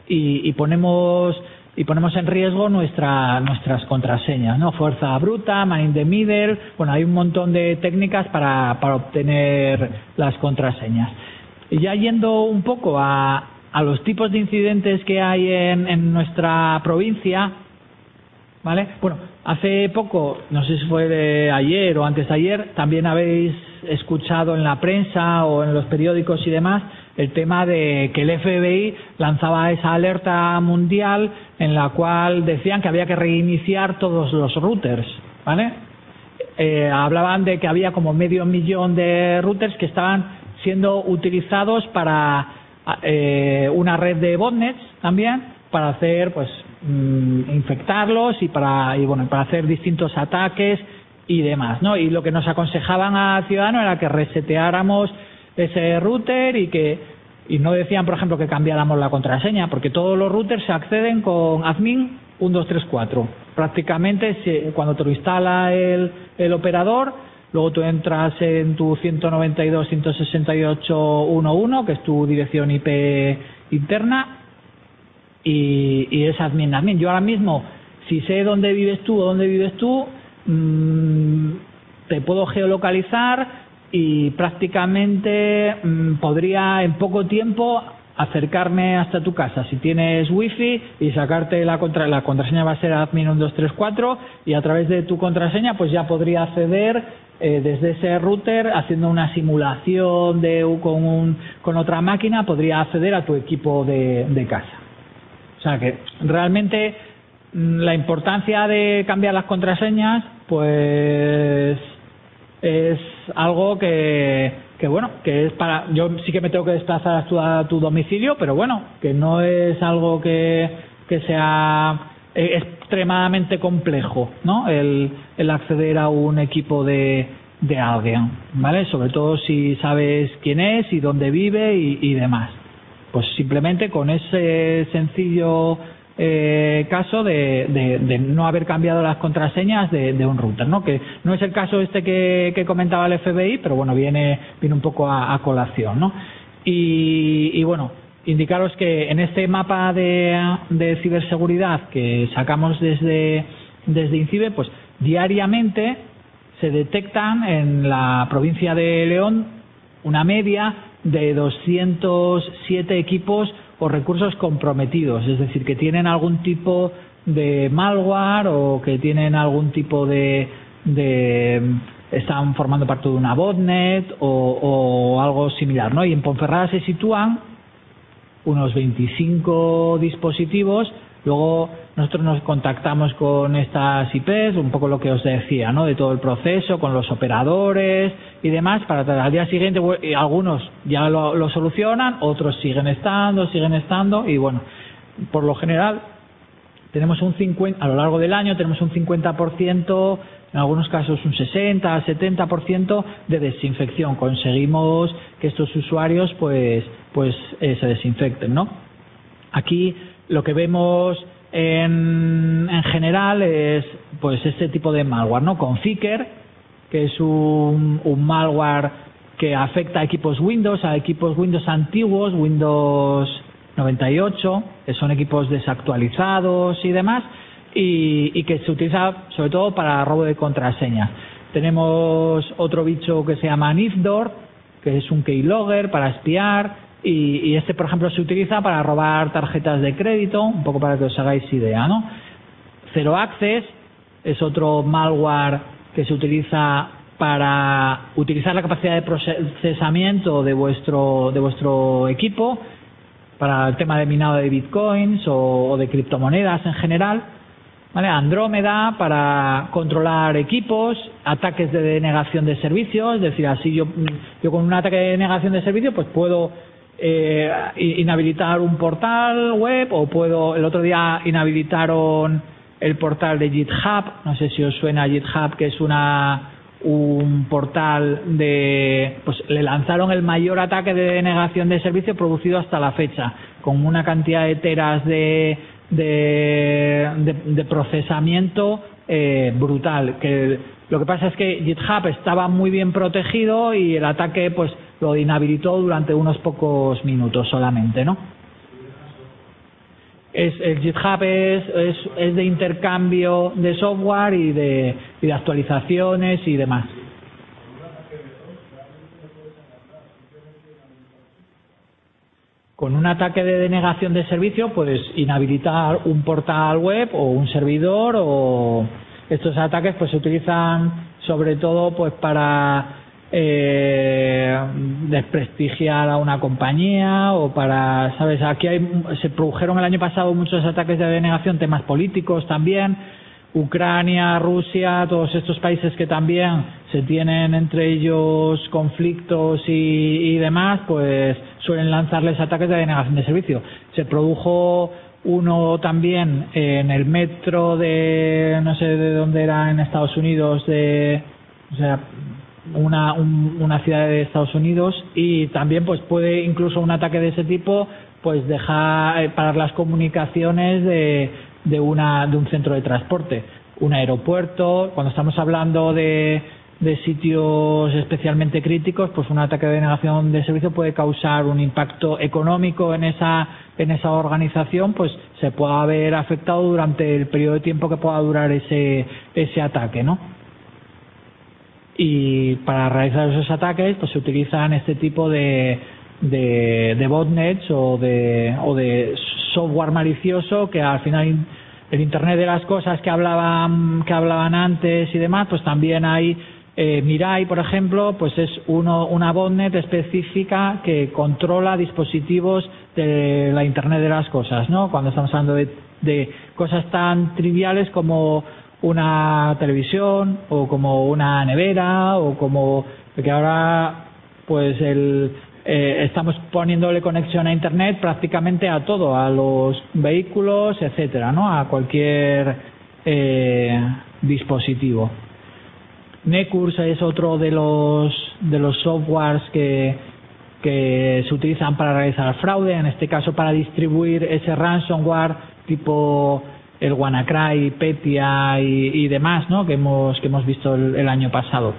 y ponemos en riesgo nuestras contraseñas, ¿no? Fuerza bruta, man in the middle, bueno, hay un montón de técnicas para obtener las contraseñas. Y ya yendo un poco a los tipos de incidentes que hay en nuestra provincia, ¿vale? Bueno, hace poco, no sé si fue de ayer o antes de ayer, también habéis escuchado en la prensa o en los periódicos y demás el tema de que el FBI lanzaba esa alerta mundial en la cual decían que había que reiniciar todos los routers, ¿vale? Hablaban de que había como 500.000 de routers que estaban siendo utilizados para una red de botnets también, para hacer, pues, infectarlos y para hacer distintos ataques y demás, ¿no? Y lo que nos aconsejaban al ciudadano era que reseteáramos ese router y no decían, por ejemplo, que cambiáramos la contraseña, porque todos los routers se acceden con admin 1234. Prácticamente cuando te lo instala el operador, luego tú entras en tu 192.168.1.1, que es tu dirección IP interna, y es admin. Yo ahora mismo, si sé dónde vives tú, te puedo geolocalizar y prácticamente podría en poco tiempo acercarme hasta tu casa si tienes wifi y sacarte la contraseña va a ser admin 1234 y a través de tu contraseña pues ya podría acceder desde ese router haciendo una simulación con otra máquina, podría acceder a tu equipo de casa. O sea que realmente la importancia de cambiar las contraseñas pues es algo que es para... Yo sí que me tengo que desplazar a tu domicilio, pero bueno, que no es algo que sea extremadamente complejo, ¿no? El acceder a un equipo de alguien, ¿vale? Sobre todo si sabes quién es y dónde vive y demás. Pues simplemente con ese sencillo caso de no haber cambiado las contraseñas de un router, ¿no? Que no es el caso que comentaba el FBI, pero bueno, viene un poco a colación, ¿no? Y bueno, indicaros que en este mapa de ciberseguridad que sacamos desde INCIBE, pues diariamente se detectan en la provincia de León una media de 207 equipos o recursos comprometidos, es decir, que tienen algún tipo de malware o que tienen algún tipo están formando parte de una botnet o algo similar, ¿no? Y en Ponferrada se sitúan unos 25 dispositivos. Luego nosotros nos contactamos con estas IPs, un poco lo que os decía, ¿no? De todo el proceso, con los operadores y demás, para al día siguiente algunos ya lo solucionan, otros siguen estando y bueno, por lo general tenemos a lo largo del año tenemos un 50%, en algunos casos un 60-70% de desinfección. Conseguimos que estos usuarios pues se desinfecten, ¿no? Aquí lo que vemos en general es pues este tipo de malware, ¿no? Conficker, que es un malware que afecta a equipos Windows antiguos, Windows 98, que son equipos desactualizados y demás, y que se utiliza sobre todo para robo de contraseñas. Tenemos otro bicho que se llama Nifdor, que es un keylogger para espiar, y este, por ejemplo, se utiliza para robar tarjetas de crédito, un poco para que os hagáis idea, ¿no? Zero Access es otro malware que se utiliza para utilizar la capacidad de procesamiento de vuestro equipo para el tema de minado de bitcoins o de criptomonedas en general, ¿vale? Andrómeda para controlar equipos, ataques de denegación de servicios, es decir, así yo con un ataque de denegación de servicio pues puedo inhabilitar un portal web, o el otro día inhabilitaron el portal de GitHub, no sé si os suena GitHub, que es un portal pues le lanzaron el mayor ataque de denegación de servicio producido hasta la fecha, con una cantidad de teras de procesamiento brutal. Que lo que pasa es que GitHub estaba muy bien protegido y el ataque pues lo inhabilitó durante unos pocos minutos solamente, ¿no? el GitHub es de intercambio de software y de actualizaciones y demás. Con un ataque de denegación de servicio puedes inhabilitar un portal web o un servidor, o estos ataques pues se utilizan sobre todo pues para desprestigiar a una compañía o para, ¿sabes? Aquí se produjeron el año pasado muchos ataques de denegación, temas políticos también. Ucrania, Rusia, todos estos países que también se tienen entre ellos conflictos y demás, pues suelen lanzarles ataques de denegación de servicio. Se produjo uno también en el metro de, no sé de dónde era, en Estados Unidos, una ciudad de Estados Unidos, y también pues puede incluso un ataque de ese tipo pues dejar parar las comunicaciones de un centro de transporte, un aeropuerto. Cuando estamos hablando de sitios especialmente críticos, pues un ataque de denegación de servicio puede causar un impacto económico en esa organización, pues se puede haber afectado durante el periodo de tiempo que pueda durar ese ataque, ¿no? Y para realizar esos ataques pues se utilizan este tipo de botnets o de software malicioso, que al final el Internet de las cosas que hablaban antes y demás, pues también hay Mirai, por ejemplo, pues es una botnet específica que controla dispositivos de la Internet de las cosas, ¿no? Cuando estamos hablando de cosas tan triviales como una televisión o como una nevera, o como que ahora pues estamos poniéndole conexión a Internet prácticamente a todo, a los vehículos, etcétera, ¿no? A cualquier dispositivo. Necurs es otro de los softwares que se utilizan para realizar fraude, en este caso para distribuir ese ransomware tipo el WannaCry, Petya y demás, ¿no? que hemos visto el año pasado.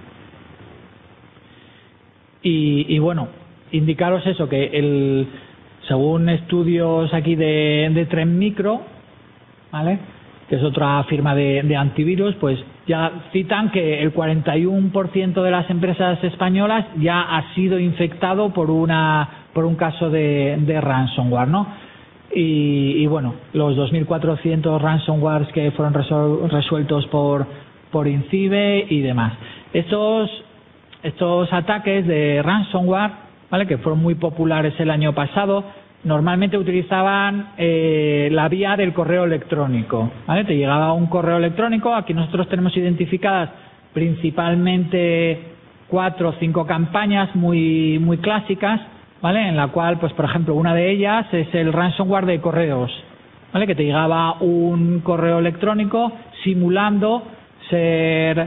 Y bueno, indicaros eso, que según estudios aquí de Trend Micro, ¿vale?, que es otra firma de antivirus, pues ya citan que el 41% de las empresas españolas ya ha sido infectado por un caso de ransomware, ¿no? Y bueno, los 2.400 ransomwares que fueron resueltos por INCIBE y demás. Estos ataques de ransomware, ¿vale?, que fueron muy populares el año pasado, normalmente utilizaban la vía del correo electrónico, ¿vale? Te llegaba un correo electrónico. Aquí nosotros tenemos identificadas principalmente 4 o 5 campañas muy muy clásicas, ¿vale?, en la cual, pues por ejemplo, una de ellas es el ransomware de correos, ¿vale?, que te llegaba un correo electrónico simulando ser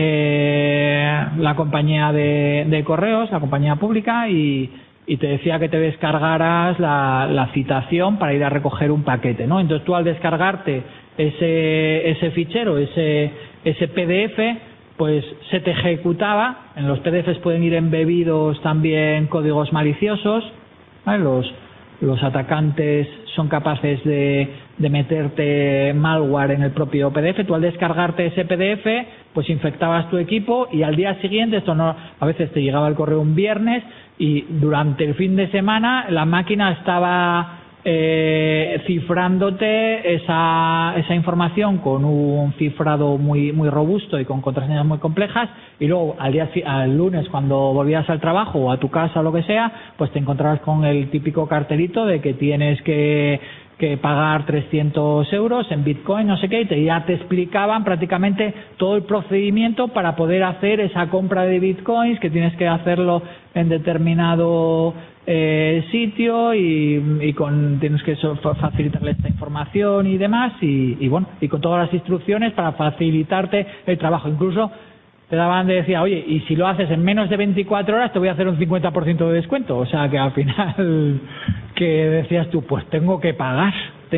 la compañía de correos, la compañía pública, y te decía que te descargaras la citación para ir a recoger un paquete, ¿no? Entonces tú, al descargarte ese fichero, ese PDF, pues se te ejecutaba. En los PDFs pueden ir embebidos también códigos maliciosos, ¿vale? Los atacantes son capaces de meterte malware en el propio PDF. Tú, al descargarte ese PDF, pues infectabas tu equipo, y al día siguiente, a veces te llegaba el correo un viernes, y durante el fin de semana la máquina estaba cifrándote esa información con un cifrado muy muy robusto y con contraseñas muy complejas, y luego al lunes, cuando volvías al trabajo o a tu casa o lo que sea, pues te encontrabas con el típico cartelito de que tienes que pagar 300 euros en Bitcoin, no sé qué, y ya te explicaban prácticamente todo el procedimiento para poder hacer esa compra de Bitcoins, que tienes que hacerlo en determinado sitio, y tienes que facilitarle esta información y demás, y bueno, y con todas las instrucciones para facilitarte el trabajo. Incluso te decía, oye, y si lo haces en menos de 24 horas te voy a hacer un 50% de descuento. O sea que al final, que decías tú, pues tengo que pagar.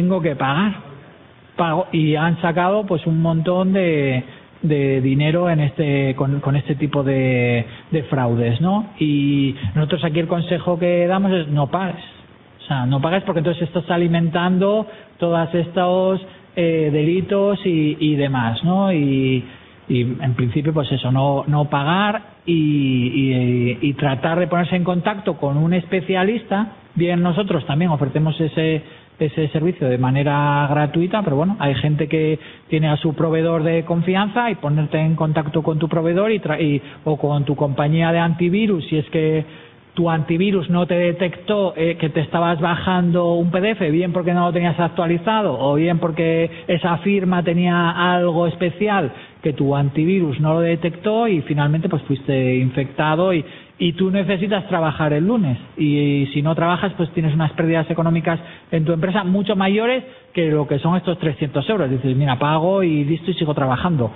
Y han sacado pues un montón de dinero con este tipo de fraudes, ¿no? Y nosotros aquí el consejo que damos es no pagues. O sea, no pagues porque entonces estás alimentando todos estos delitos y demás, ¿no? Y en principio, pues eso, no pagar y tratar de ponerse en contacto con un especialista. Bien, nosotros también ofrecemos ese servicio de manera gratuita, pero bueno, hay gente que tiene a su proveedor de confianza y ponerte en contacto con tu proveedor o con tu compañía de antivirus, si es que tu antivirus no te detectó que te estabas bajando un PDF, bien porque no lo tenías actualizado o bien porque esa firma tenía algo especial que tu antivirus no lo detectó y finalmente pues fuiste infectado y tú necesitas trabajar el lunes y si no trabajas pues tienes unas pérdidas económicas en tu empresa mucho mayores que lo que son estos 300 euros. Dices, mira, pago y listo y sigo trabajando.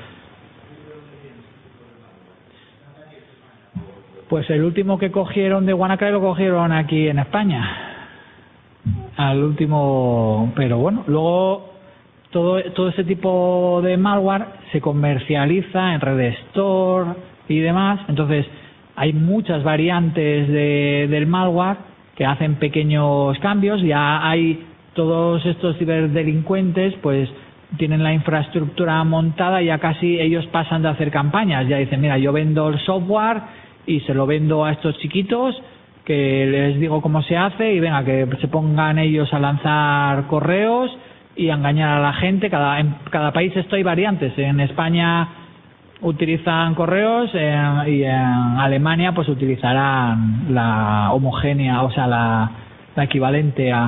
Pues el último que cogieron de WannaCry lo cogieron aquí en España. Al último, pero bueno, luego todo ese tipo de malware se comercializa en Red Store y demás. Entonces hay muchas variantes del malware que hacen pequeños cambios. Ya hay todos estos ciberdelincuentes, pues tienen la infraestructura montada y ya casi ellos pasan de hacer campañas. Ya dicen, mira, yo vendo el software y se lo vendo a estos chiquitos que les digo cómo se hace y venga, que se pongan ellos a lanzar correos y a engañar a la gente. En cada país esto hay variantes. En España utilizan correos y en Alemania pues utilizarán la homogénea, o sea, la equivalente a...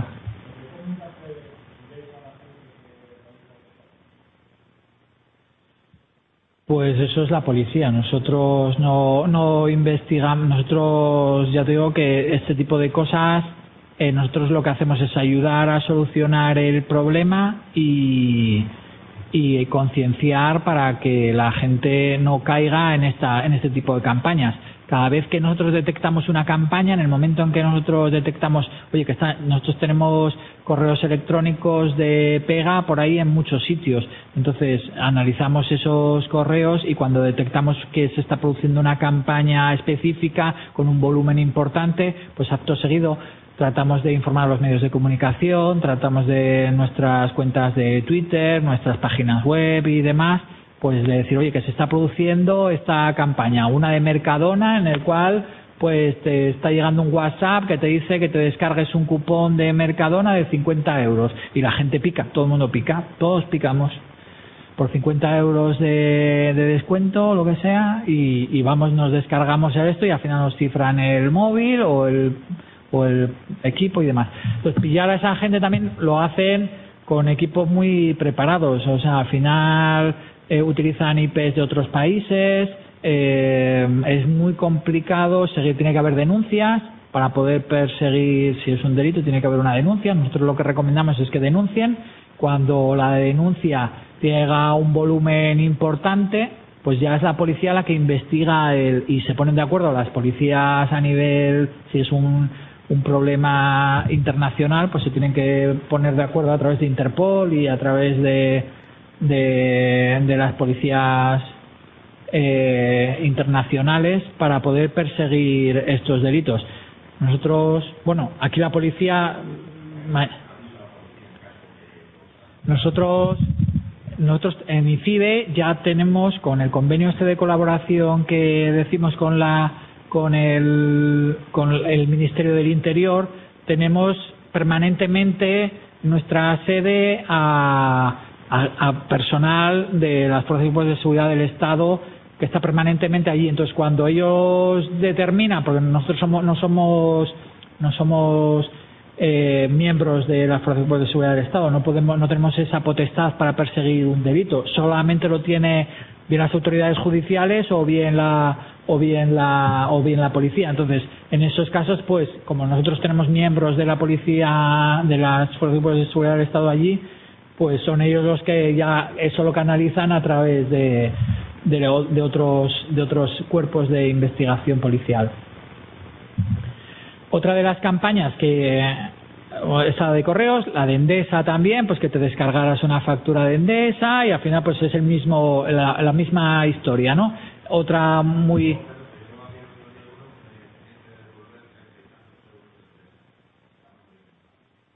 Pues eso es la policía. Nosotros no investigamos. Nosotros, ya te digo que este tipo de cosas, nosotros lo que hacemos es ayudar a solucionar el problema y concienciar para que la gente no caiga en este tipo de campañas. Cada vez que nosotros detectamos una campaña, en el momento en que nosotros detectamos, oye, nosotros tenemos correos electrónicos de pega por ahí en muchos sitios, entonces analizamos esos correos y cuando detectamos que se está produciendo una campaña específica con un volumen importante, pues acto seguido tratamos de informar a los medios de comunicación, tratamos de nuestras cuentas de Twitter, nuestras páginas web y demás, pues de decir, oye, que se está produciendo esta campaña, una de Mercadona, en el cual pues te está llegando un WhatsApp que te dice que te descargues un cupón de Mercadona de 50 euros y la gente pica, todo el mundo pica, todos picamos por 50 euros de descuento o lo que sea y vamos, nos descargamos esto y al final nos cifran el móvil o el equipo y demás. Entonces pillar a esa gente también lo hacen con equipos muy preparados, o sea, al final utilizan IPs de otros países, es muy complicado seguir, tiene que haber denuncias para poder perseguir. Si es un delito tiene que haber una denuncia. Nosotros lo que recomendamos es que denuncien. Cuando la denuncia llega a un volumen importante, pues ya es la policía la que investiga y se ponen de acuerdo las policías a nivel, si es un problema internacional, pues se tienen que poner de acuerdo a través de Interpol y a través de las policías internacionales para poder perseguir estos delitos. Nosotros, bueno, aquí la policía, nosotros en ICIBE ya tenemos, con el convenio de colaboración que decimos con el Ministerio del Interior, tenemos permanentemente nuestra sede a personal de las fuerzas y cuerpos de seguridad del Estado que está permanentemente allí. Entonces, cuando ellos determinan, porque nosotros no somos miembros de las fuerzas y cuerpos de seguridad del Estado, no tenemos esa potestad para perseguir un delito, solamente lo tiene bien las autoridades judiciales o bien la policía. Entonces, en esos casos, pues como nosotros tenemos miembros de la policía, de las fuerzas y cuerpos de seguridad del Estado allí, pues son ellos los que ya eso lo canalizan a través de otros cuerpos de investigación policial. Otra de las campañas esa de correos, la de Endesa también, pues que te descargaras una factura de Endesa y al final pues es la misma historia, ¿no? Otra muy...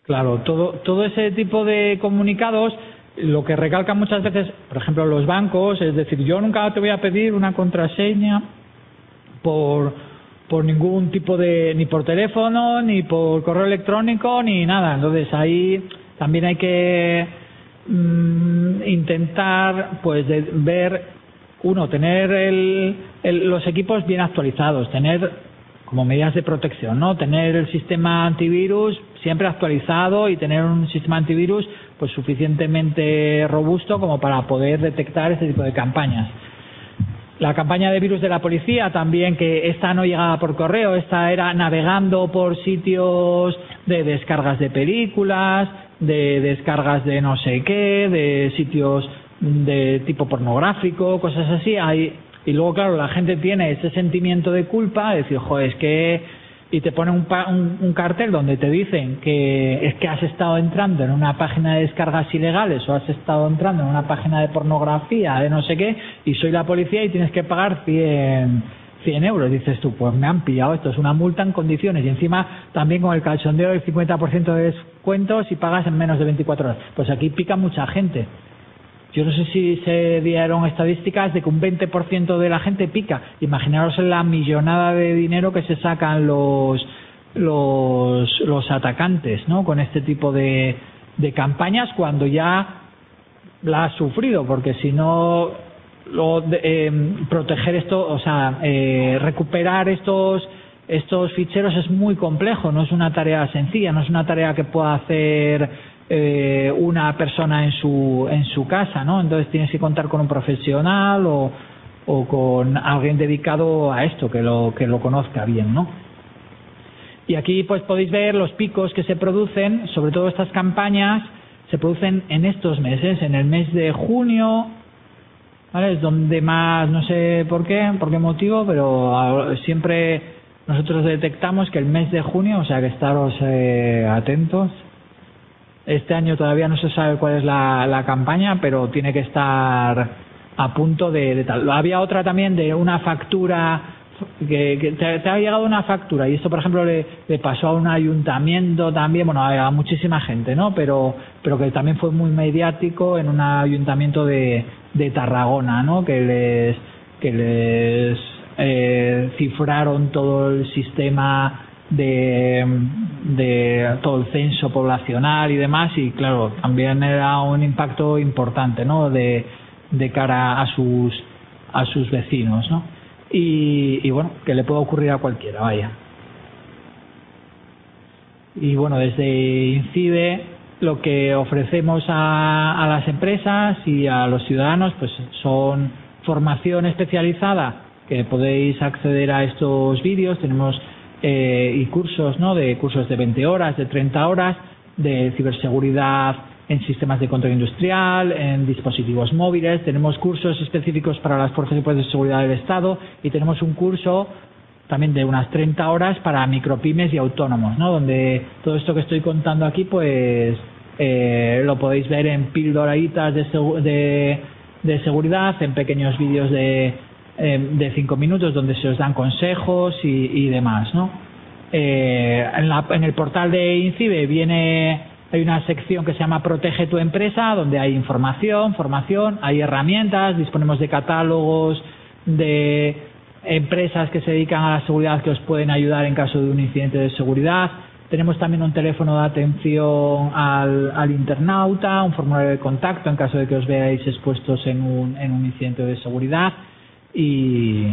Claro, todo ese tipo de comunicados, lo que recalcan muchas veces, por ejemplo, los bancos, es decir, yo nunca te voy a pedir una contraseña por ningún tipo de, ni por teléfono, ni por correo electrónico, ni nada. Entonces ahí también hay que intentar pues ver, tener los equipos bien actualizados, tener como medidas de protección, ¿no? Tener el sistema antivirus siempre actualizado y tener un sistema antivirus pues suficientemente robusto como para poder detectar este tipo de campañas. La campaña de virus de la policía también, que esta no llegaba por correo, esta era navegando por sitios de descargas de películas, de descargas de no sé qué, de sitios de tipo pornográfico, cosas así. Y luego, claro, la gente tiene ese sentimiento de culpa, de decir, joder, es que... Y te ponen un cartel donde te dicen que es que has estado entrando en una página de descargas ilegales o has estado entrando en una página de pornografía, de no sé qué, y soy la policía y tienes que pagar 100 euros. Dices tú, pues me han pillado, esto es una multa en condiciones, y encima también con el cachondeo del 50% de descuento si pagas en menos de 24 horas. Pues aquí pica mucha gente. Yo no sé si se dieron estadísticas de que un 20% de la gente pica. Imaginaros la millonada de dinero que se sacan los atacantes, ¿no? Con este tipo de campañas cuando ya la has sufrido, porque si no proteger esto, o sea, recuperar estos ficheros es muy complejo, no es una tarea sencilla, no es una tarea que pueda hacer una persona en su casa, ¿no? Entonces tienes que contar con un profesional o con alguien dedicado a esto que lo conozca bien, ¿no? Y aquí pues podéis ver los picos que se producen, sobre todo estas campañas se producen en estos meses, en el mes de junio, ¿vale? Es donde más, no sé por qué motivo, pero siempre nosotros detectamos que el mes de junio, o sea que estaros atentos. Este año todavía no se sabe cuál es la campaña, pero tiene que estar a punto de tal. Había otra también de una factura, que te ha llegado una factura, y esto por ejemplo le pasó a un ayuntamiento también, bueno, a muchísima gente, ¿no? Pero que también fue muy mediático en un ayuntamiento de Tarragona, ¿no? Que les cifraron todo el sistema de todo el censo poblacional y demás, y claro, también era un impacto importante, ¿no? De cara a sus vecinos, ¿no? Y bueno, que le puede ocurrir a cualquiera, vaya. Y bueno, desde INCIBE lo que ofrecemos a las empresas y a los ciudadanos pues son formación especializada, que podéis acceder a estos vídeos. Tenemos y cursos, ¿no? De cursos de 20 horas, de 30 horas, de ciberseguridad en sistemas de control industrial, en dispositivos móviles. Tenemos cursos específicos para las fuerzas y cuerpos de seguridad del Estado, y tenemos un curso también de unas 30 horas para micropymes y autónomos, ¿no? Donde todo esto que estoy contando aquí pues lo podéis ver en píldoritas de seguridad, en pequeños vídeos de 5 minutos donde se os dan consejos y demás, ¿no? En el portal de INCIBE hay una sección que se llama Protege tu empresa, donde hay información, formación, hay herramientas, disponemos de catálogos de empresas que se dedican a la seguridad que os pueden ayudar en caso de un incidente de seguridad. Tenemos también un teléfono de atención al internauta, un formulario de contacto en caso de que os veáis expuestos en un incidente de seguridad. Y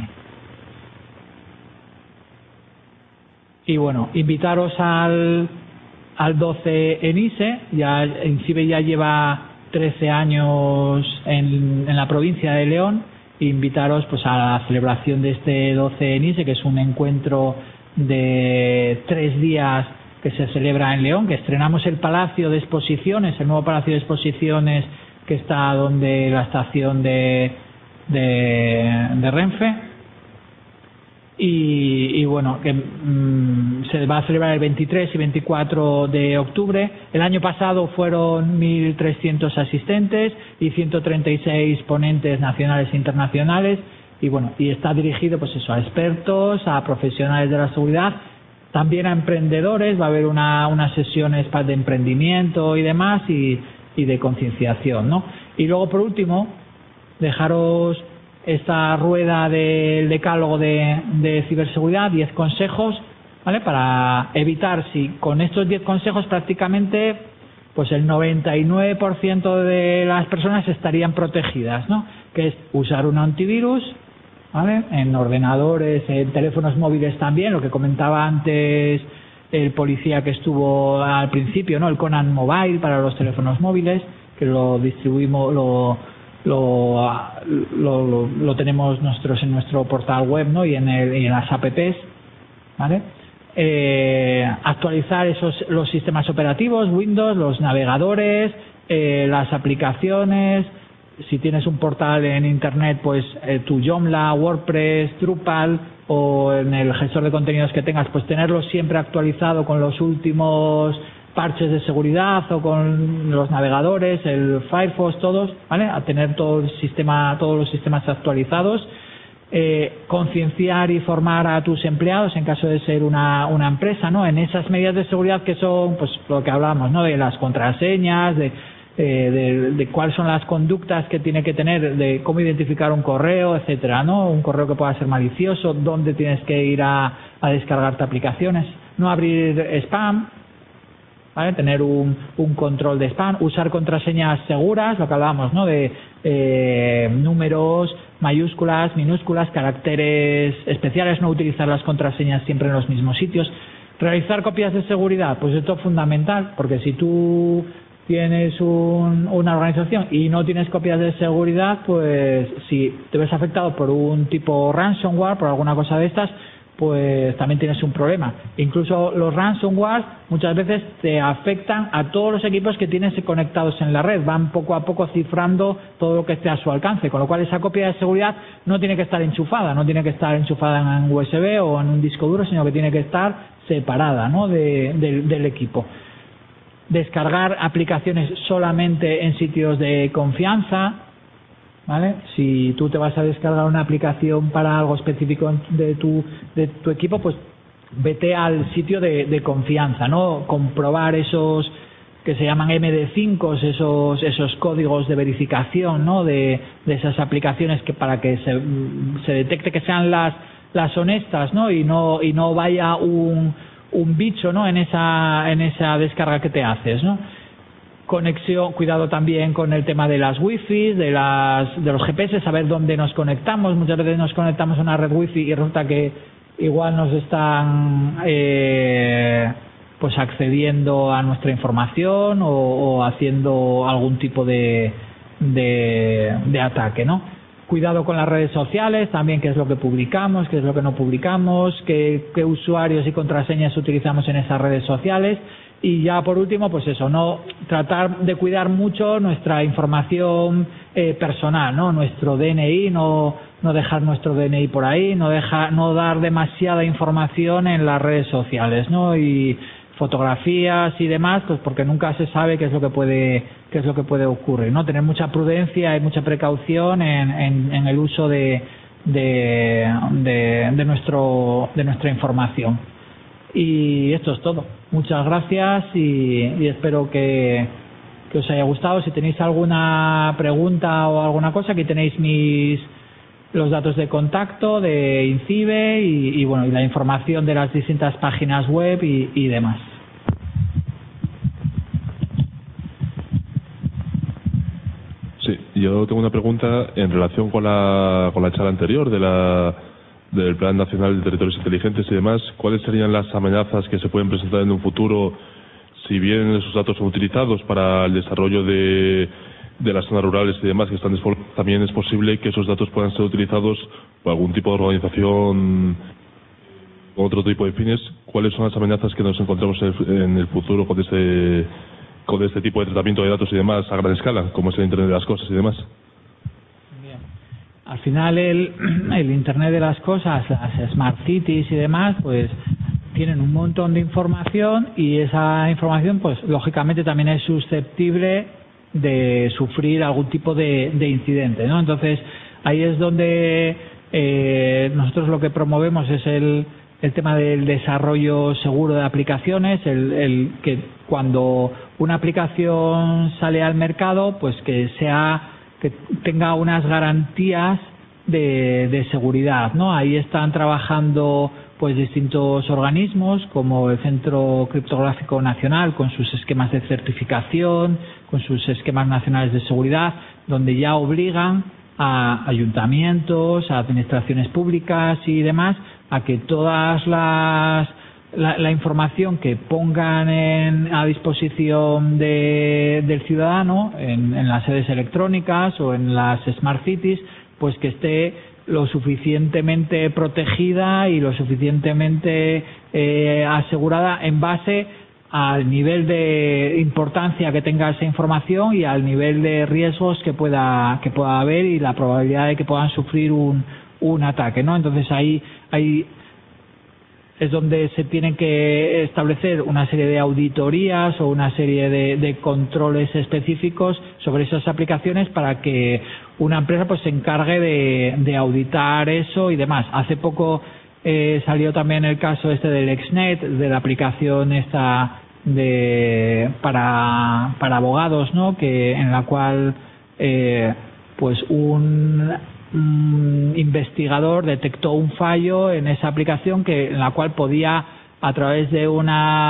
bueno, invitaros al 12 en ISE. INCIBE ya lleva 13 años en la provincia de León. Invitaros pues a la celebración de este 12 en ISE, que es un encuentro de 3 días que se celebra en León, que estrenamos el Palacio de Exposiciones, el nuevo Palacio de Exposiciones que está donde la estación de Renfe, y bueno, que se va a celebrar el 23 y 24 de octubre. El año pasado fueron 1.300 asistentes y 136 ponentes nacionales e internacionales, y bueno, y está dirigido pues eso, a expertos, a profesionales de la seguridad También a emprendedores, va a haber unas sesiones de emprendimiento y demás y de concienciación, ¿no? Y luego, por último, dejaros esta rueda del decálogo de ciberseguridad, 10 consejos, ¿vale? Para evitar, si con estos 10 consejos prácticamente pues el 99% de las personas estarían protegidas, ¿no? Que es usar un antivirus, ¿vale? En ordenadores, en teléfonos móviles también, lo que comentaba antes el policía que estuvo al principio, ¿no? El Conan Mobile para los teléfonos móviles, que lo distribuimos, lo tenemos nosotros en nuestro portal web, ¿no? Y en las apps, ¿vale? Actualizar los sistemas operativos, Windows, los navegadores, las aplicaciones. Si tienes un portal en internet, pues tu Joomla, WordPress, Drupal, o en el gestor de contenidos que tengas, pues tenerlo siempre actualizado con los últimos parches de seguridad o con los navegadores, el Firefox, todos, ¿vale? A tener todos los sistemas actualizados. Concienciar y formar a tus empleados en caso de ser una empresa, ¿no? En esas medidas de seguridad que son, pues, lo que hablamos, ¿no? De las contraseñas, de cuáles son las conductas que tiene que tener, de cómo identificar un correo, etcétera, ¿no? Un correo que pueda ser malicioso, dónde tienes que ir a descargarte aplicaciones, no abrir spam, ¿vale? Tener un control de spam, usar contraseñas seguras, lo que hablábamos, ¿no? De números, mayúsculas, minúsculas, caracteres especiales, no utilizar las contraseñas siempre en los mismos sitios. Realizar copias de seguridad, pues esto es fundamental, porque si tú tienes una organización y no tienes copias de seguridad, pues si te ves afectado por un tipo ransomware, por alguna cosa de estas, pues también tienes un problema. Incluso los ransomware muchas veces te afectan a todos los equipos que tienes conectados en la red, van poco a poco cifrando todo lo que esté a su alcance, con lo cual esa copia de seguridad no tiene que estar enchufada, no tiene que estar enchufada en USB o en un disco duro, sino que tiene que estar separada, ¿no? del equipo. Descargar aplicaciones solamente en sitios de confianza, ¿vale? Si tú te vas a descargar una aplicación para algo específico de tu equipo, pues vete al sitio de confianza, ¿no? Comprobar esos que se llaman MD5, esos códigos de verificación, ¿no? De esas aplicaciones, que para que se detecte que sean las honestas, ¿no? Y no vaya un bicho, ¿no? en esa descarga que te haces, ¿no? Conexión, cuidado también con el tema de las wifi, de los GPS, saber dónde nos conectamos. Muchas veces nos conectamos a una red wifi y resulta que igual nos están pues accediendo a nuestra información o haciendo algún tipo de ataque, ¿no? Cuidado con las redes sociales, también qué es lo que publicamos, qué es lo que no publicamos, qué usuarios y contraseñas utilizamos en esas redes sociales. Y ya por último, pues eso, no tratar de cuidar mucho nuestra información personal, ¿no? Nuestro DNI, no dejar nuestro DNI por ahí, no dar demasiada información en las redes sociales, ¿no? Y fotografías y demás, pues porque nunca se sabe qué es lo que puede ocurrir, ¿no? Tener mucha prudencia y mucha precaución en el uso de nuestra información. Y esto es todo. Muchas gracias y espero que os haya gustado. Si tenéis alguna pregunta o alguna cosa, aquí tenéis los datos de contacto de INCIBE y bueno, y la información de las distintas páginas web y demás. Sí, yo tengo una pregunta en relación con la charla anterior del Plan Nacional de Territorios Inteligentes y demás. ¿Cuáles serían las amenazas que se pueden presentar en un futuro si bien esos datos son utilizados para el desarrollo de las zonas rurales y demás que están despobladas? También es posible que esos datos puedan ser utilizados por algún tipo de organización o otro tipo de fines. ¿Cuáles son las amenazas que nos encontramos en el futuro con este tipo de tratamiento de datos y demás a gran escala, como es el Internet de las Cosas y demás? Al final el Internet de las Cosas, las Smart Cities y demás, pues tienen un montón de información y esa información, pues lógicamente también es susceptible de sufrir algún tipo de incidente, ¿no? Entonces ahí es donde nosotros lo que promovemos es el tema del desarrollo seguro de aplicaciones, el que cuando una aplicación sale al mercado, pues que tenga unas garantías de seguridad, ¿no? Ahí están trabajando pues distintos organismos como el Centro Criptográfico Nacional con sus esquemas de certificación, con sus esquemas nacionales de seguridad, donde ya obligan a ayuntamientos, a administraciones públicas y demás a que todas la información que pongan a disposición del ciudadano en las sedes electrónicas o en las Smart Cities, pues que esté lo suficientemente protegida y lo suficientemente asegurada en base al nivel de importancia que tenga esa información y al nivel de riesgos que pueda haber y la probabilidad de que puedan sufrir un ataque, ¿no? Entonces ahí es donde se tienen que establecer una serie de auditorías o una serie de controles específicos sobre esas aplicaciones para que una empresa pues se encargue de auditar eso y demás. Hace poco salió también el caso del XNet, de la aplicación esta para abogados, ¿no? En la cual pues un investigador detectó un fallo en esa aplicación en la cual podía, a través de un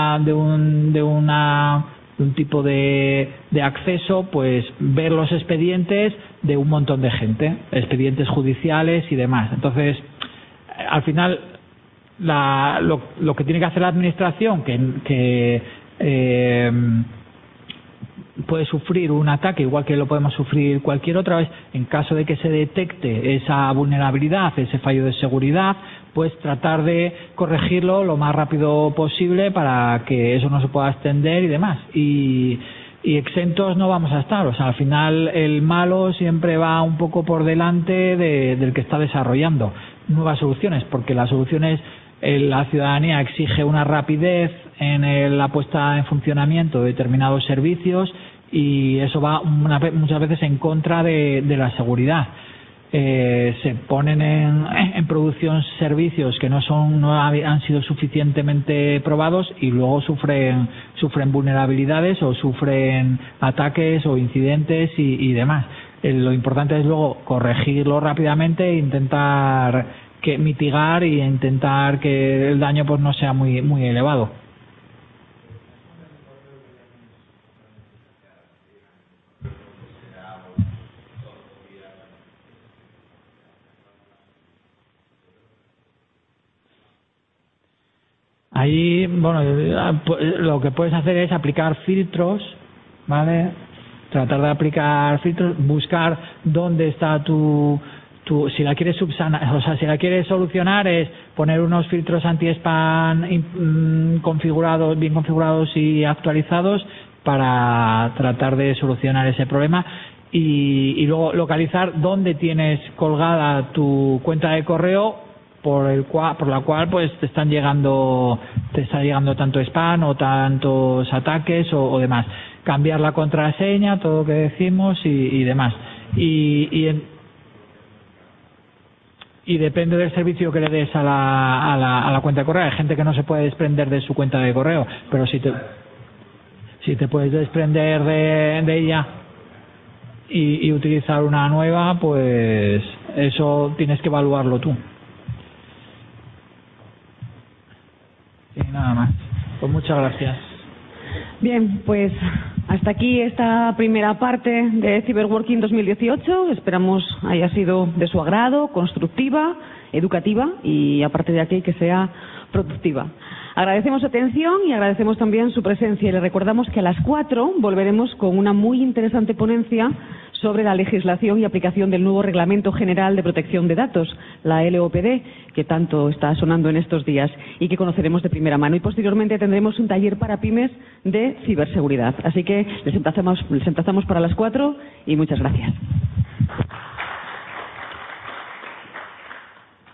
tipo de acceso, pues ver los expedientes de un montón de gente, expedientes judiciales y demás. Entonces, al final, lo que tiene que hacer la administración, que puede sufrir un ataque igual que lo podemos sufrir cualquier otra vez, en caso de que se detecte esa vulnerabilidad, ese fallo de seguridad, pues tratar de corregirlo lo más rápido posible para que eso no se pueda extender y demás. Y exentos no vamos a estar, o sea, al final el malo siempre va un poco por delante del que está desarrollando nuevas soluciones, porque las soluciones, la ciudadanía exige una rapidez en la puesta en funcionamiento de determinados servicios y eso va muchas veces en contra de la seguridad. Se ponen en producción servicios que no han sido suficientemente probados y luego sufren vulnerabilidades o sufren ataques o incidentes y demás. Lo importante es luego corregirlo rápidamente e intentar mitigar y intentar que el daño pues no sea muy elevado. Ahí, bueno, lo que puedes hacer es aplicar filtros, ¿vale? Tratar de aplicar filtros, buscar dónde está si la quieres subsanar, o sea, si la quieres solucionar, es poner unos filtros anti-spam bien configurados y actualizados para tratar de solucionar ese problema y luego localizar dónde tienes colgada tu cuenta de correo por la cual pues te está llegando tanto spam o tantos ataques o demás. Cambiar la contraseña, todo lo que decimos y demás. Y depende del servicio que le des a la cuenta de correo. Hay gente que no se puede desprender de su cuenta de correo, pero si te puedes desprender de ella y utilizar una nueva, pues eso tienes que evaluarlo tú. Y nada más. Pues muchas gracias. Bien, pues hasta aquí esta primera parte de Cyberworking 2018. Esperamos haya sido de su agrado, constructiva, educativa y a partir de aquí que sea productiva. Agradecemos su atención y agradecemos también su presencia y le recordamos que a las 4 volveremos con una muy interesante ponencia sobre la legislación y aplicación del nuevo Reglamento General de Protección de Datos, la LOPD, que tanto está sonando en estos días y que conoceremos de primera mano. Y posteriormente tendremos un taller para pymes de ciberseguridad. Así que les emplazamos para las 4 y muchas gracias.